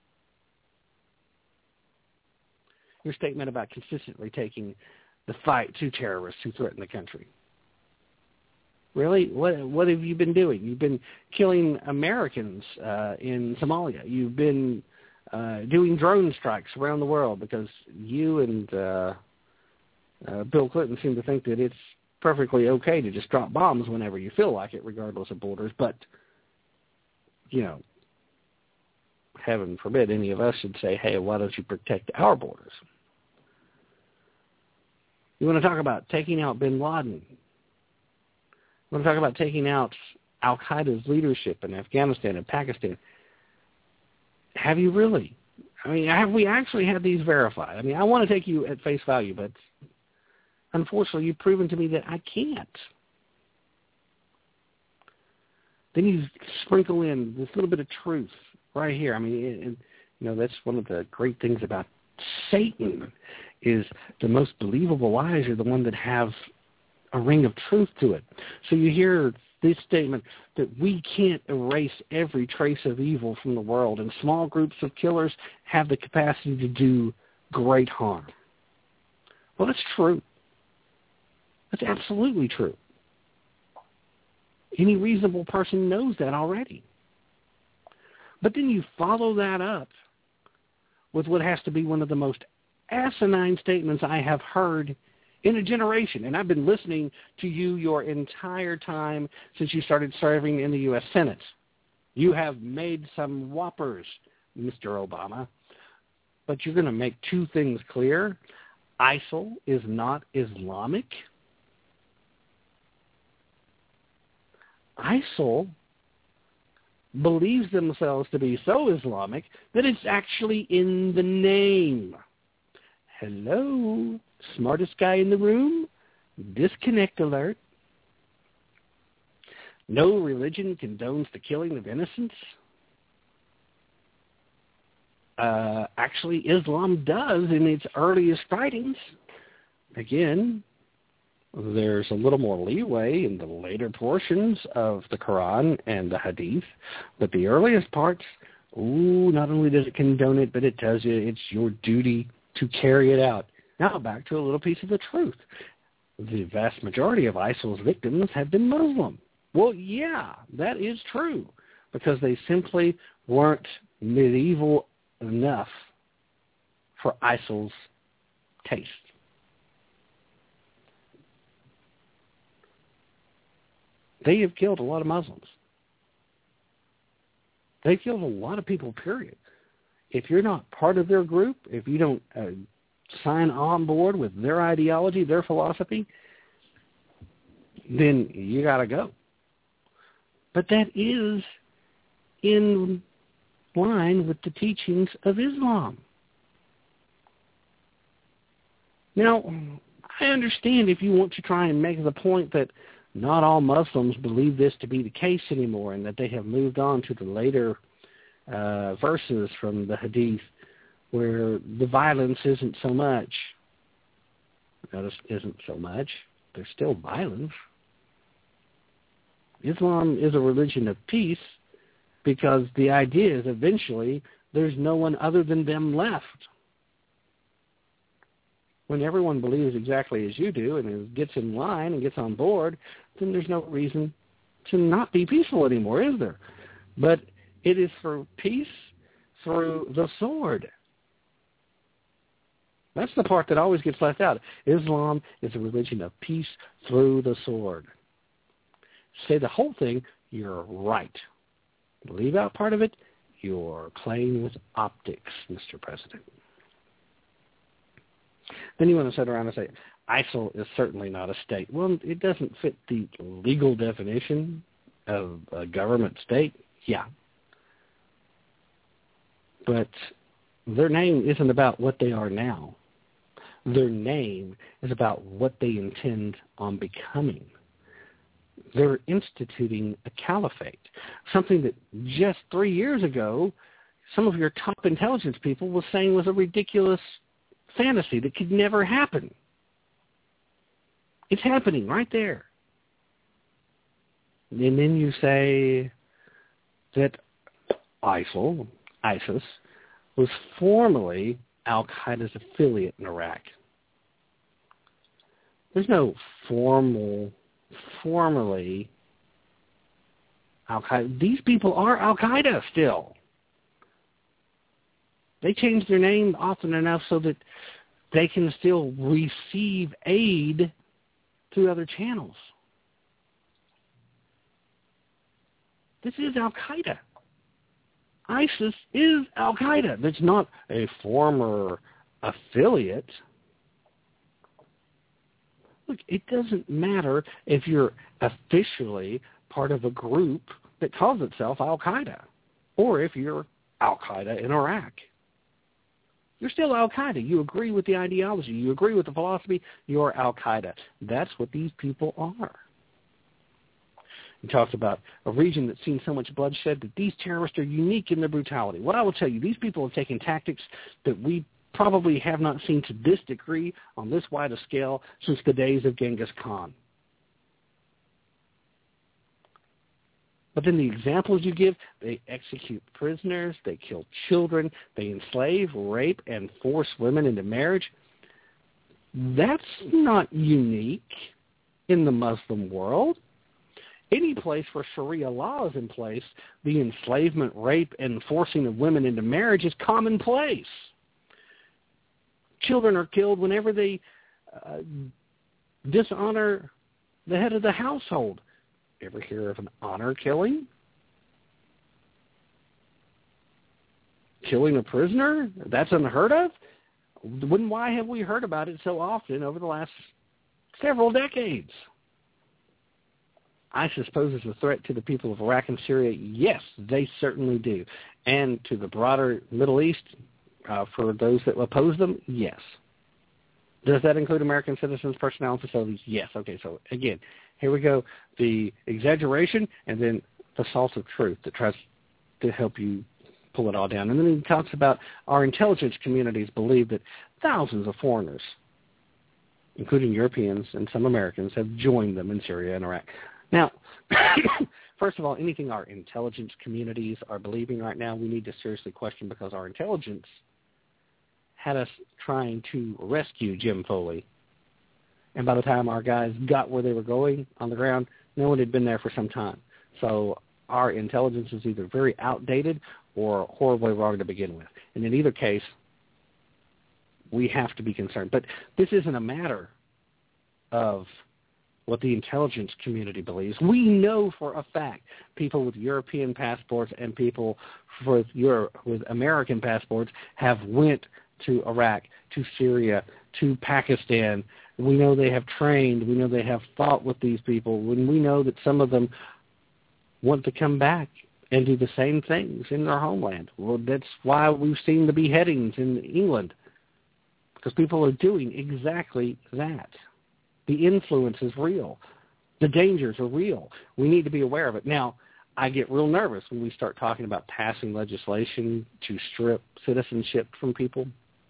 Your statement about consistently taking the fight to terrorists who threaten the country. Really? What, what have you been doing? You've been killing Americans uh, in Somalia. You've been uh, doing drone strikes around the world because you and uh, uh, Bill Clinton seem to think that it's perfectly okay to just drop bombs whenever you feel like it, regardless of borders. But, you know, heaven forbid any of us should say, hey, why don't you protect our borders? You want to talk about taking out bin Laden? You want to talk about taking out Al-Qaeda's leadership in Afghanistan and Pakistan? Have you really? I mean, have we actually had these verified? I mean, I want to take you at face value, but unfortunately, you've proven to me that I can't. Then you sprinkle in this little bit of truth right here. I mean, it, it, you know, that's one of the great things about Satan is the most believable lies are the one that have a ring of truth to it. So you hear this statement that we can't erase every trace of evil from the world, and small groups of killers have the capacity to do great harm. Well, that's true. That's absolutely true. Any reasonable person knows that already. But then you follow that up with what has to be one of the most asinine statements I have heard in a generation. And I've been listening to you your entire time since you started serving in the U S Senate. You have made some whoppers, Mister Obama. But you're going to make two things clear. ISIL is not Islamic. ISIL believes themselves to be so Islamic that it's actually in the name. Hello, smartest guy in the room? Disconnect alert. No religion condones the killing of innocents. Uh, actually, Islam does in its earliest writings. Again, there's a little more leeway in the later portions of the Quran and the Hadith, but the earliest parts, ooh, not only does it condone it, but it tells you it's your duty to carry it out. Now back to a little piece of the truth. The vast majority of ISIL's victims have been Muslim. Well, yeah, that is true, because they simply weren't medieval enough for ISIL's taste. They have killed a lot of Muslims. They've killed a lot of people, period. If you're not part of their group, if you don't uh, sign on board with their ideology, their philosophy, then you got to go. But that is in line with the teachings of Islam. Now, I understand if you want to try and make the point that not all Muslims believe this to be the case anymore and that they have moved on to the later uh, verses from the Hadith where the violence isn't so much. Notice, isn't so much. There's still violence. Islam is a religion of peace because the idea is eventually there's no one other than them left. When everyone believes exactly as you do and gets in line and gets on board, then there's no reason to not be peaceful anymore, is there? But it is for peace through the sword. That's the part that always gets left out. Islam is a religion of peace through the sword. Say the whole thing, you're right. Leave out part of it, you're playing with optics, Mister President. Then you want to sit around and say, ISIL is certainly not a state. Well, it doesn't fit the legal definition of a government state. Yeah. But their name isn't about what they are now. Their name is about what they intend on becoming. They're instituting a caliphate, something that just three years ago, some of your top intelligence people were saying was a ridiculous fantasy that could never happen. It's happening right there. And then you say that ISIL, ISIS, was formerly Al-Qaeda's affiliate in Iraq. There's no formal, formally Al-Qaeda. These people are Al-Qaeda still. They change their name often enough so that they can still receive aid through other channels. This is Al-Qaeda. ISIS is Al-Qaeda. That's not a former affiliate. Look, it doesn't matter if you're officially part of a group that calls itself Al-Qaeda or if you're Al-Qaeda in Iraq. You're still Al-Qaeda. You agree with the ideology. You agree with the philosophy. You're Al-Qaeda. That's what these people are. He talks about a region that's seen so much bloodshed that these terrorists are unique in their brutality. What I will tell you, these people have taken tactics that we probably have not seen to this degree on this wide a scale since the days of Genghis Khan. But then the examples you give, they execute prisoners, they kill children, they enslave, rape, and force women into marriage. That's not unique in the Muslim world. Any place where Sharia law is in place, the enslavement, rape, and forcing of women into marriage is commonplace. Children are killed whenever they uh, dishonor the head of the household. Ever hear of an honor killing? Killing a prisoner? That's unheard of? When, why have we heard about it so often over the last several decades? ISIS poses a threat to the people of Iraq and Syria. Yes, they certainly do. And to the broader Middle East, uh, for those that oppose them, yes. Does that include American citizens, personnel, and facilities? Yes. Okay, so again, here we go. The exaggeration and then the salt of truth that tries to help you pull it all down. And then he talks about our intelligence communities believe that thousands of foreigners, including Europeans and some Americans, have joined them in Syria and Iraq. Now, first of all, anything our intelligence communities are believing right now, we need to seriously question, because our intelligence had us trying to rescue Jim Foley. And by the time our guys got where they were going on the ground, no one had been there for some time. So our intelligence is either very outdated or horribly wrong to begin with. And in either case, we have to be concerned. But this isn't a matter of what the intelligence community believes. We know for a fact people with European passports and people with Europe, with American passports have went to Iraq, to Syria, to Pakistan. We know they have trained. We know they have fought with these people. When we know that some of them want to come back and do the same things in their homeland. Well, that's why we've seen the beheadings in England, because people are doing exactly that. The influence is real. The dangers are real. We need to be aware of it. Now, I get real nervous when we start talking about passing legislation to strip citizenship from people,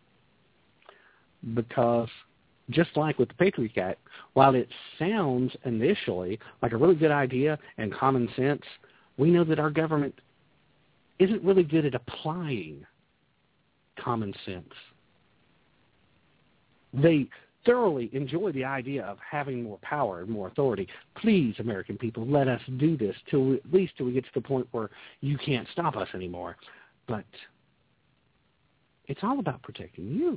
because just like with the Patriot Act, while it sounds initially like a really good idea and common sense, we know that our government isn't really good at applying common sense. They thoroughly enjoy the idea of having more power and more authority. Please, American people, let us do this till at least till we get to the point where you can't stop us anymore. But it's all about protecting you.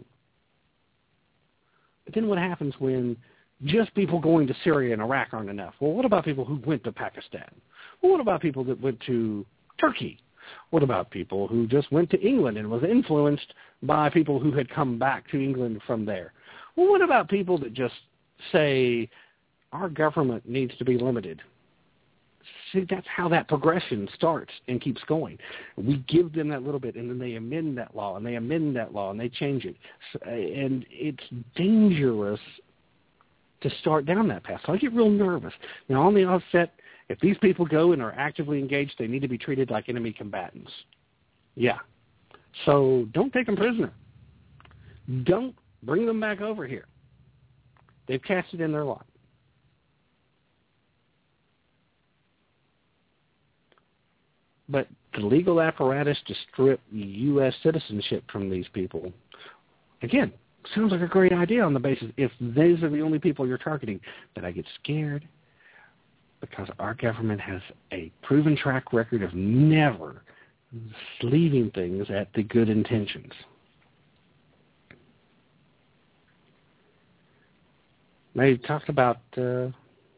But then what happens when just people going to Syria and Iraq aren't enough? Well, what about people who went to Pakistan? Well, what about people that went to Turkey? What about people who just went to England and was influenced by people who had come back to England from there? Well, what about people that just say, our government needs to be limited? See, that's how that progression starts and keeps going. We give them that little bit, and then they amend that law, and they amend that law, and they change it. So, and it's dangerous to start down that path. So I get real nervous. Now, on the offset, if these people go and are actively engaged, they need to be treated like enemy combatants. Yeah. So don't take them prisoner. Don't bring them back over here. They've casted in their lot. But the legal apparatus to strip U S citizenship from these people, again, sounds like a great idea on the basis if those are the only people you're targeting. But I get scared because our government has a proven track record of never leaving things at the good intentions. They talked about uh,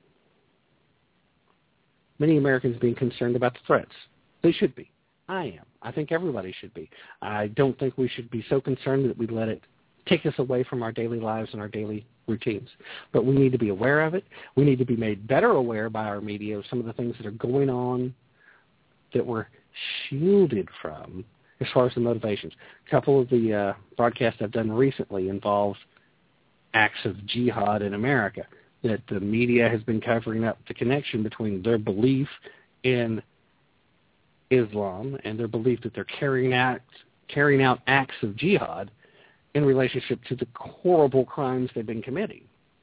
many Americans being concerned about the threats. They should be. I am. I think everybody should be. I don't think we should be so concerned that we let it take us away from our daily lives and our daily routines. But we need to be aware of it. We need to be made better aware by our media of some of the things that are going on that we're shielded from as far as the motivations. A couple of the uh, broadcasts I've done recently involve acts of jihad in America, that the media has been covering up the connection between their belief in Islam and their belief that they're carrying out, carrying out acts of jihad in relationship to the horrible crimes they've been committing.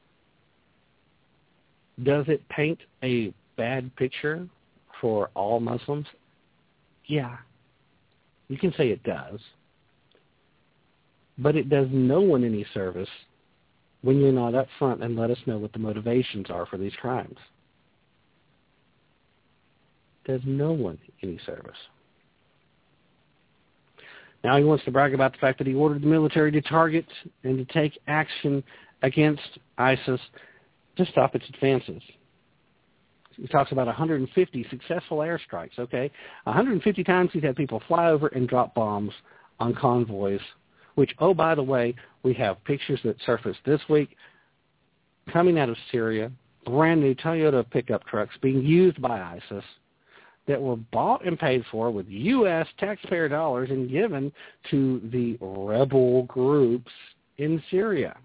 Does it paint a bad picture for all Muslims? Yeah, you can say it does. But it does no one any service when you're not up front and let us know what the motivations are for these crimes. It does no one any service. Now he wants to brag about the fact that he ordered the military to target and to take action against ISIS to stop its advances. He talks about one hundred fifty successful airstrikes, okay? one hundred fifty times he's had people fly over and drop bombs on convoys, which, oh, by the way, we have pictures that surfaced this week coming out of Syria, brand new Toyota pickup trucks being used by ISIS that were bought and paid for with U S taxpayer dollars and given to the rebel groups in Syria,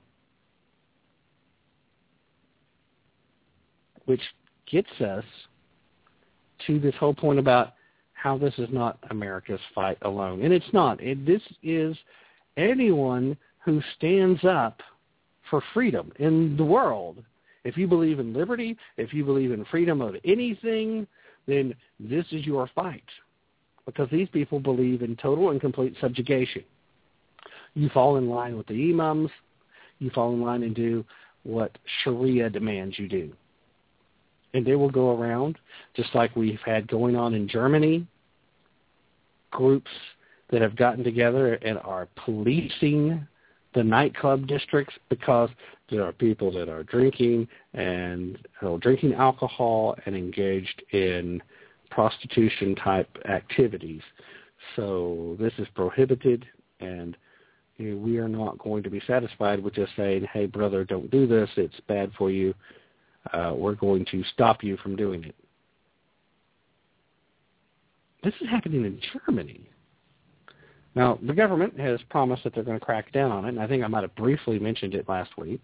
which gets us to this whole point about how this is not America's fight alone. And it's not. It, this is anyone who stands up for freedom in the world. If you believe in liberty, if you believe in freedom of anything, then this is your fight, because these people believe in total and complete subjugation. You fall in line with the imams. You fall in line and do what Sharia demands you do. And they will go around, just like we've had going on in Germany, groups that have gotten together and are policing the nightclub districts because there are people that are drinking and uh, drinking alcohol and engaged in prostitution-type activities. So this is prohibited, and you know, we are not going to be satisfied with just saying, hey, brother, don't do this. It's bad for you. Uh, we're going to stop you from doing it. This is happening in Germany. Now, the government has promised that they're going to crack down on it, and I think I might have briefly mentioned it last week.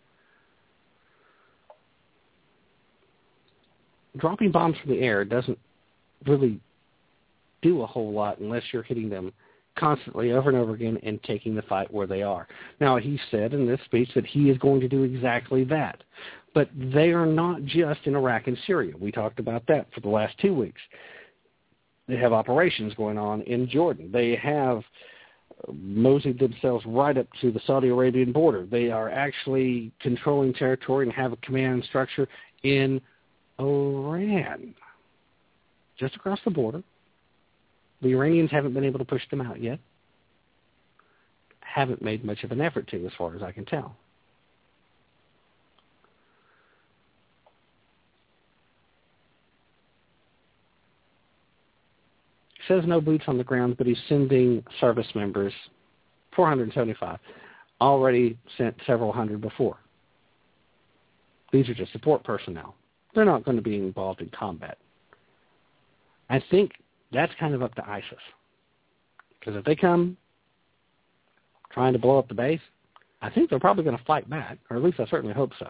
Dropping bombs from the air doesn't really do a whole lot unless you're hitting them constantly over and over again and taking the fight where they are. Now, he said in this speech that he is going to do exactly that. But they are not just in Iraq and Syria. We talked about that for the last two weeks. They have operations going on in Jordan. They have moseyed themselves right up to the Saudi Arabian border. They are actually controlling territory and have a command structure in Iran, just across the border. The Iranians haven't been able to push them out yet. Haven't made much of an effort to, as far as I can tell. Says no boots on the ground, but he's sending service members, four hundred seventy-five, already sent several hundred before. These are just support personnel. They're not going to be involved in combat. I think that's kind of up to ISIS. Because if they come trying to blow up the base, I think they're probably going to fight back, or at least I certainly hope so.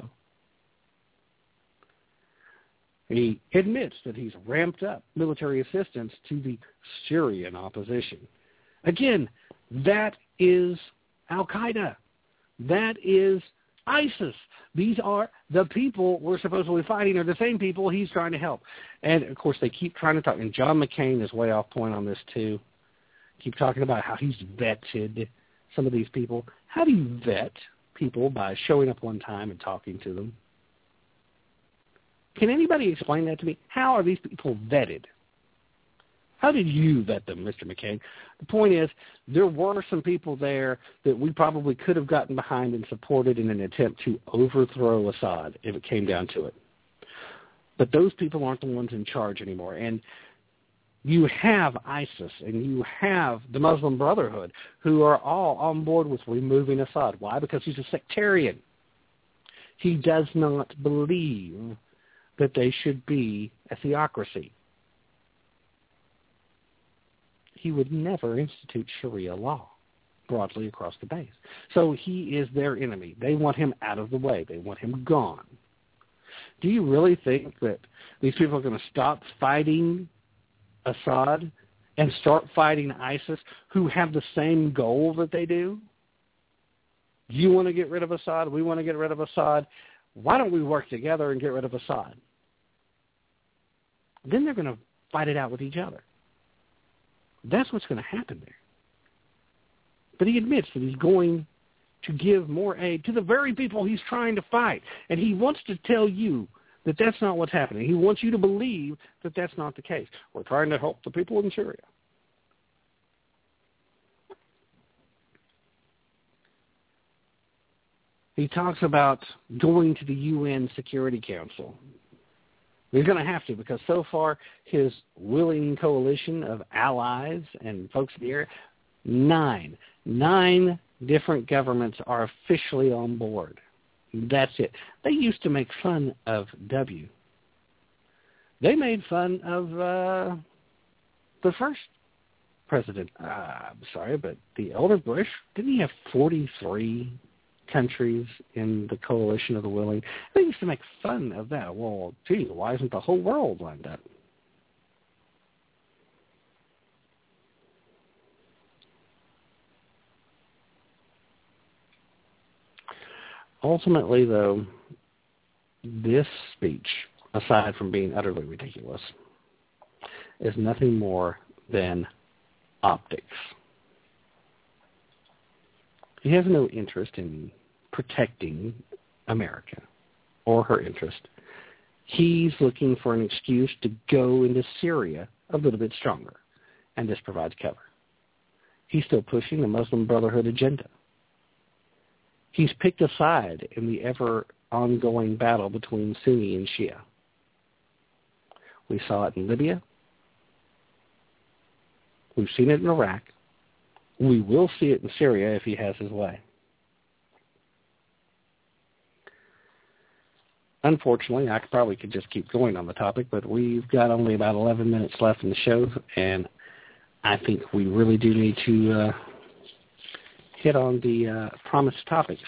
He admits that he's ramped up military assistance to the Syrian opposition. Again, that is Al-Qaeda. That is ISIS. These are the people we're supposedly fighting are the same people he's trying to help. And, of course, they keep trying to talk. And John McCain is way off point on this, too. Keep talking about how he's vetted some of these people. How do you vet people? By showing up one time and talking to them. Can anybody explain that to me? How are these people vetted? How did you vet them, Mister McCain? The point is, there were some people there that we probably could have gotten behind and supported in an attempt to overthrow Assad if it came down to it. But those people aren't the ones in charge anymore. And you have ISIS and you have the Muslim Brotherhood who are all on board with removing Assad. Why? Because he's a sectarian. He does not believe that they should be a theocracy. He would never institute Sharia law broadly across the base. So he is their enemy. They want him out of the way. They want him gone. Do you really think that these people are going to stop fighting Assad and start fighting ISIS, who have the same goal that they do? You want to get rid of Assad? We want to get rid of Assad. Why don't we work together and get rid of Assad? Then they're going to fight it out with each other. That's what's going to happen there. But he admits that he's going to give more aid to the very people he's trying to fight. And he wants to tell you that that's not what's happening. He wants you to believe that that's not the case. We're trying to help the people in Syria. He talks about going to the U N Security Council. He's going to have to, because so far his willing coalition of allies and folks in the area, nine, nine different governments are officially on board. That's it. They used to make fun of W. They made fun of uh, the first president. Uh, I'm sorry, but the elder Bush, didn't he have forty-three countries in the coalition of the willing? They used to make fun of that. Well, gee, why isn't the whole world lined up? Ultimately, though, this speech, aside from being utterly ridiculous, is nothing more than optics. He has no interest in protecting America or her interest. He's looking for an excuse to go into Syria a little bit stronger, and this provides cover. He's still pushing the Muslim Brotherhood agenda. He's picked a side in the ever-ongoing battle between Sunni and Shia. We saw it in Libya. We've seen it in Iraq. We will see it in Syria if he has his way. Unfortunately, I probably could just keep going on the topic, but we've got only about eleven minutes left in the show, and I think we really do need to uh, hit on the uh, promised topics.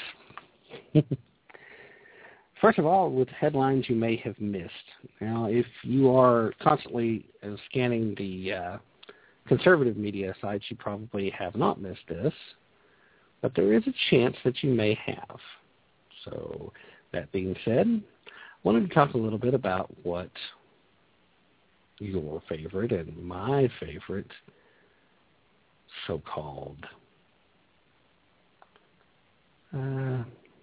First of all, with headlines you may have missed. Now, if you are constantly uh, scanning the uh, conservative media sites, you probably have not missed this, but there is a chance that you may have. So, that being said, I wanted to talk a little bit about what your favorite and my favorite so-called uh,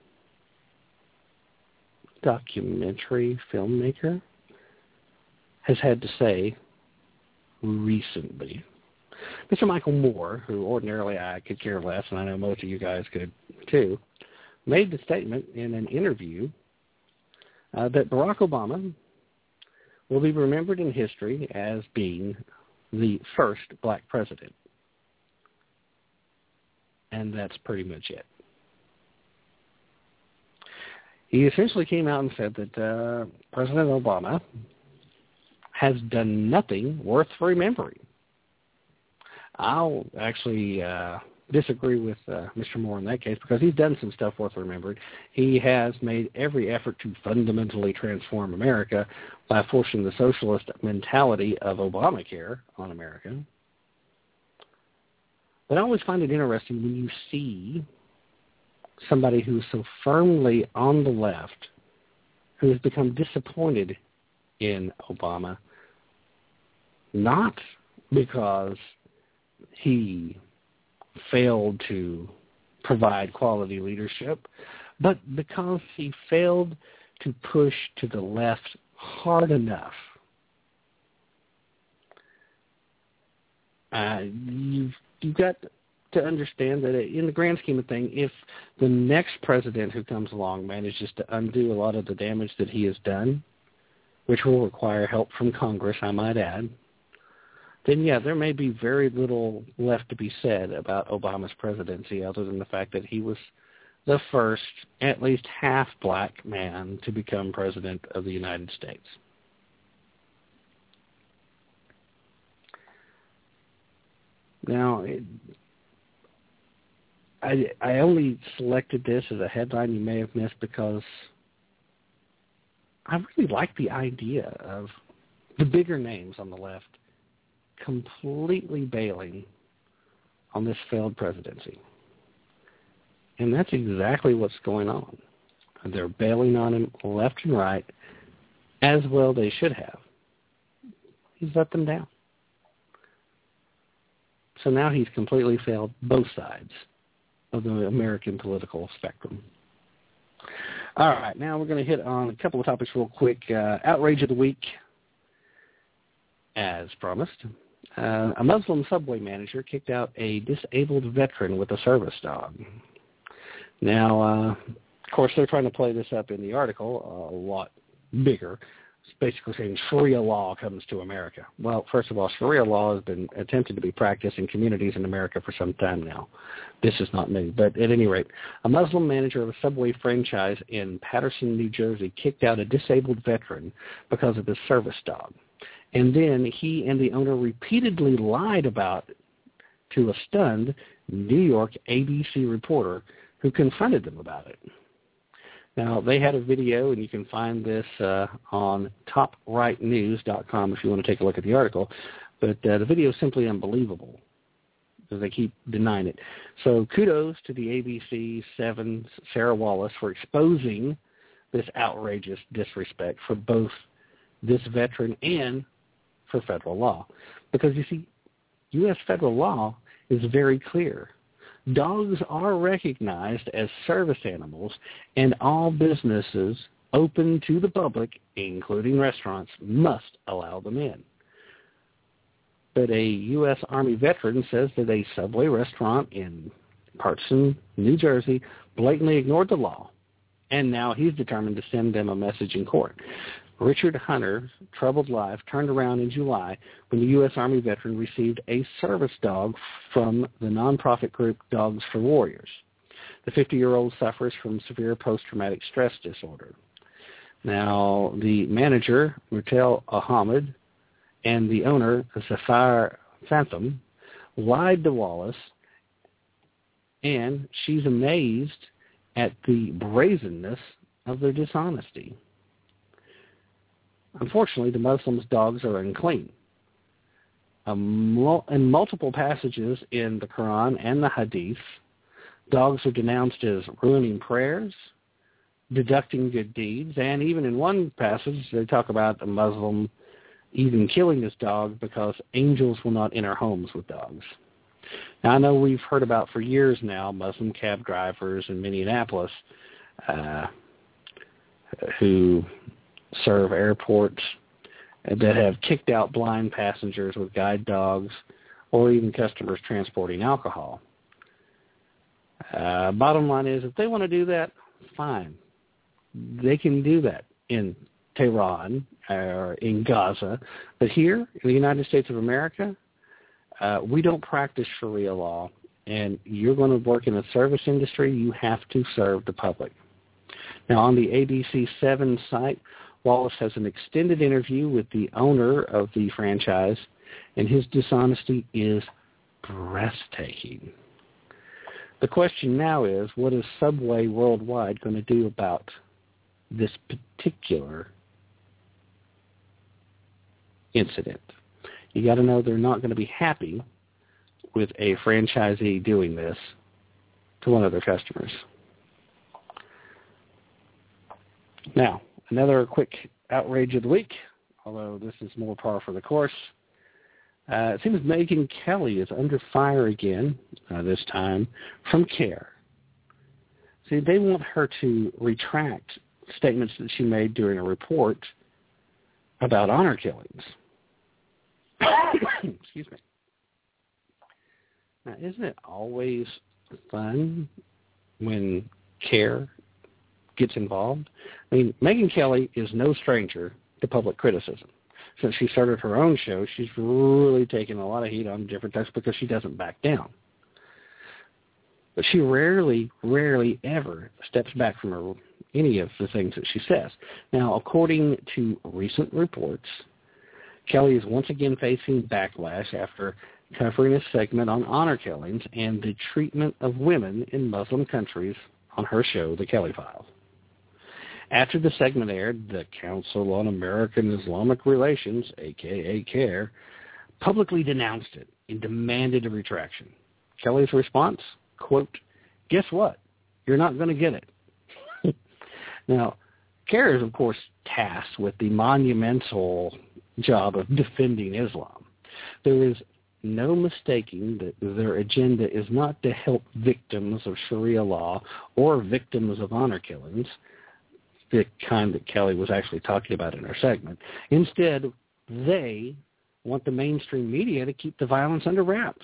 documentary filmmaker has had to say recently. Mister Michael Moore, who ordinarily I could care less, and I know most of you guys could too, made the statement in an interview uh, that Barack Obama will be remembered in history as being the first black president. And that's pretty much it. He essentially came out and said that uh, President Obama has done nothing worth remembering. I'll actually uh, disagree with uh, Mister Moore in that case, because he's done some stuff worth remembering. He has made every effort to fundamentally transform America by forcing the socialist mentality of Obamacare on America. But I always find it interesting when you see somebody who's so firmly on the left, who has become disappointed in Obama, not because he failed to provide quality leadership, but because he failed to push to the left hard enough. Uh, you've, you've got to understand that in the grand scheme of things, if the next president who comes along manages to undo a lot of the damage that he has done, which will require help from Congress, I might add, then, yeah, there may be very little left to be said about Obama's presidency other than the fact that he was the first, at least half-black man to become president of the United States. Now, it, I, I only selected this as a headline you may have missed because I really like the idea of the bigger names on the left completely bailing on this failed presidency. And that's exactly what's going on. They're bailing on him left and right, as well they should have. He's let them down. So now he's completely failed both sides of the American political spectrum. All right, now we're going to hit on a couple of topics real quick. Uh, outrage of the week, as promised. Uh, a Muslim subway manager kicked out a disabled veteran with a service dog. Now, uh, of course, they're trying to play this up in the article a lot bigger. It's basically saying Sharia law comes to America. Well, first of all, Sharia law has been attempted to be practiced in communities in America for some time now. This is not new. But at any rate, a Muslim manager of a subway franchise in Paterson, New Jersey, kicked out a disabled veteran because of his service dog. And then he and the owner repeatedly lied about it to a stunned New York A B C reporter who confronted them about it. Now, they had a video, and you can find this uh, on top right news dot com if you want to take a look at the article. But uh, the video is simply unbelievable because they keep denying it. So kudos to the A B C seven's Sarah Wallace for exposing this outrageous disrespect for both this veteran and for federal law. Because, you see, U S federal law is very clear. Dogs are recognized as service animals, and all businesses open to the public, including restaurants, must allow them in. But a U S Army veteran says that a Subway restaurant in Paterson, New Jersey, blatantly ignored the law, and now he's determined to send them a message in court. Richard Hunter's troubled life turned around in July when the U S Army veteran received a service dog from the nonprofit group Dogs for Warriors. The fifty-year-old suffers from severe post-traumatic stress disorder. Now, the manager, Mutel Ahmed, and the owner, Zafar Phantom, lied to Wallace, and she's amazed at the brazenness of their dishonesty. Unfortunately, the Muslims' dogs are unclean. Um, in multiple passages in the Quran and the Hadith, dogs are denounced as ruining prayers, deducting good deeds, and even in one passage, they talk about a Muslim even killing his dog because angels will not enter homes with dogs. Now, I know we've heard about for years now Muslim cab drivers in Minneapolis uh, who serve airports that have kicked out blind passengers with guide dogs or even customers transporting alcohol. Uh, bottom line is, if they want to do that, fine. They can do that in Tehran or in Gaza. But here in the United States of America, uh, we don't practice Sharia law. And you're going to work in the service industry, you have to serve the public. Now, on the A B C seven site, Wallace has an extended interview with the owner of the franchise, and his dishonesty is breathtaking. The question now is, what is Subway Worldwide going to do about this particular incident? You got to know they're not going to be happy with a franchisee doing this to one of their customers. Now, another quick outrage of the week, although this is more par for the course. Uh, it seems Megyn Kelly is under fire again, uh, this time, from CARE. See, they want her to retract statements that she made during a report about honor killings. Excuse me. Now, isn't it always fun when care gets involved? I mean, Megyn Kelly is no stranger to public criticism. Since she started her own show, she's really taken a lot of heat on different times because she doesn't back down. But she rarely, rarely ever steps back from her, any of the things that she says. Now, according to recent reports, Kelly is once again facing backlash after covering a segment on honor killings and the treatment of women in Muslim countries on her show, The Kelly Files. After the segment aired, the Council on American Islamic Relations, a k a. CAIR, publicly denounced it and demanded a retraction. Kelly's response, quote, "Guess what? You're not going to get it." Now, CAIR is, of course, tasked with the monumental job of defending Islam. There is no mistaking that their agenda is not to help victims of Sharia law or victims of honor killings, the kind that Kelly was actually talking about in her segment. Instead, they want the mainstream media to keep the violence under wraps.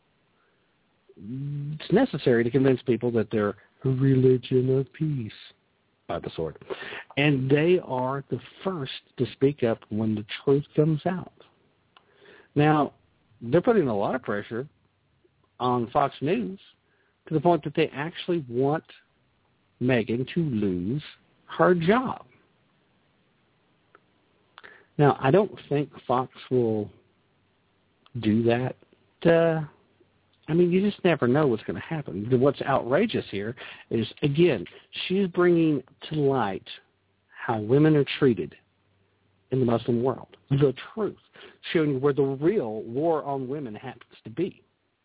It's necessary to convince people that they're a religion of peace, by the sword. And they are the first to speak up when the truth comes out. Now, they're putting a lot of pressure on Fox News to the point that they actually want Megyn to lose her job. Now, I don't think Fox will do that. Uh, I mean, you just never know what's going to happen. What's outrageous here is, again, she's bringing to light how women are treated in the Muslim world. The truth, showing you where the real war on women happens to be.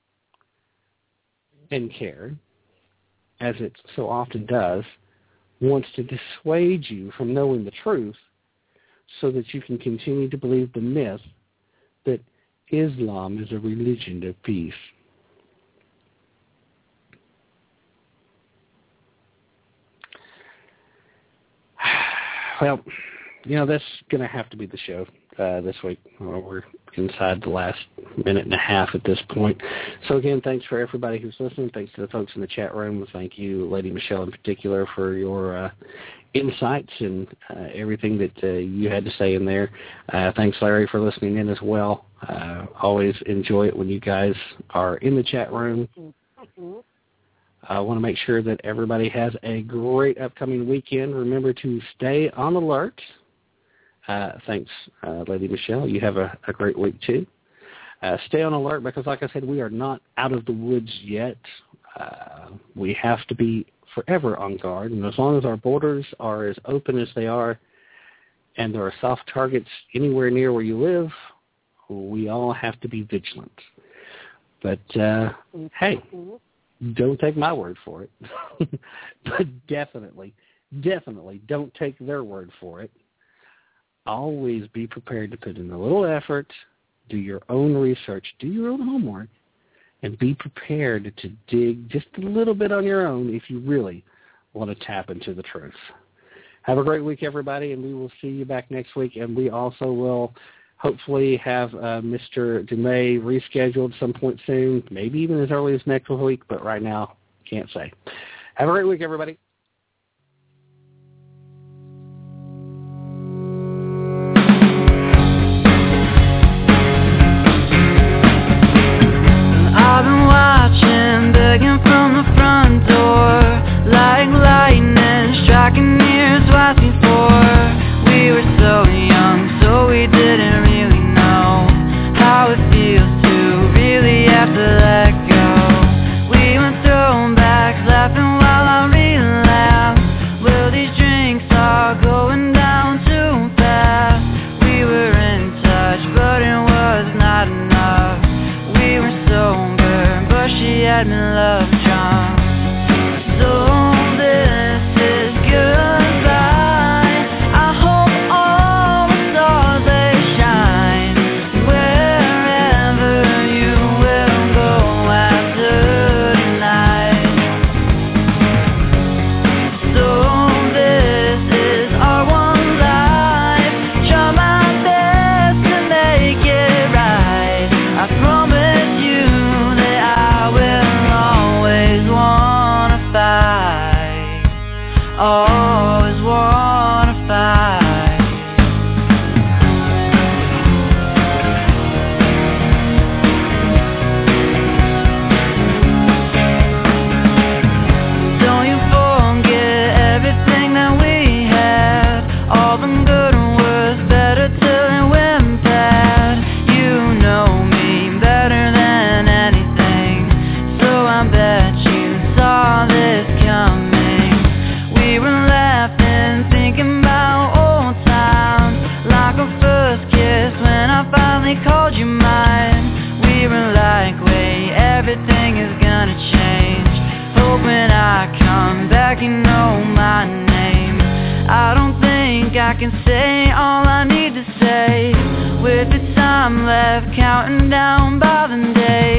And CAIR, as it so often does, wants to dissuade you from knowing the truth so that you can continue to believe the myth that Islam is a religion of peace. Well, you know, that's going to have to be the show uh, this week. Well, we're inside the last minute and a half at this point. So, again, thanks for everybody who's listening. Thanks to the folks in the chat room. Thank you, Lady Michelle in particular, for your uh, insights and uh, everything that uh, you had to say in there. Uh, thanks, Larry, for listening in as well. Uh, always enjoy it when you guys are in the chat room. I want to make sure that everybody has a great upcoming weekend. Remember to stay on alert. Uh, thanks, uh, Lady Michelle. You have a, a great week, too. Uh, stay on alert because, like I said, we are not out of the woods yet. Uh, we have to be forever on guard. And as long as our borders are as open as they are and there are soft targets anywhere near where you live, we all have to be vigilant. But, uh, hey, don't take my word for it. But definitely, definitely don't take their word for it. Always be prepared to put in a little effort, do your own research, do your own homework, and be prepared to dig just a little bit on your own if you really want to tap into the truth. Have a great week, everybody, and we will see you back next week. And we also will hopefully have uh, Mister DeMay rescheduled some point soon, maybe even as early as next week, but right now, can't say. Have a great week, everybody. I've been watching, begging from the front door, like lightning striking near twice before. We were so young, so we didn't really know how it feels to really have to let go. We went throwbacks, laughing while I relapsed. Well, these drinks are going down too fast. We were in touch, but it was not enough. We were sober, but she had me love drunk. So this is goodbye. I hope all the stars they shine wherever you will go after tonight. So this is our one life. Try my best to make it right. I promise you that I everything is gonna change. Hope when I come back you know my name. I don't think I can say all I need to say, with the time left counting down by the days.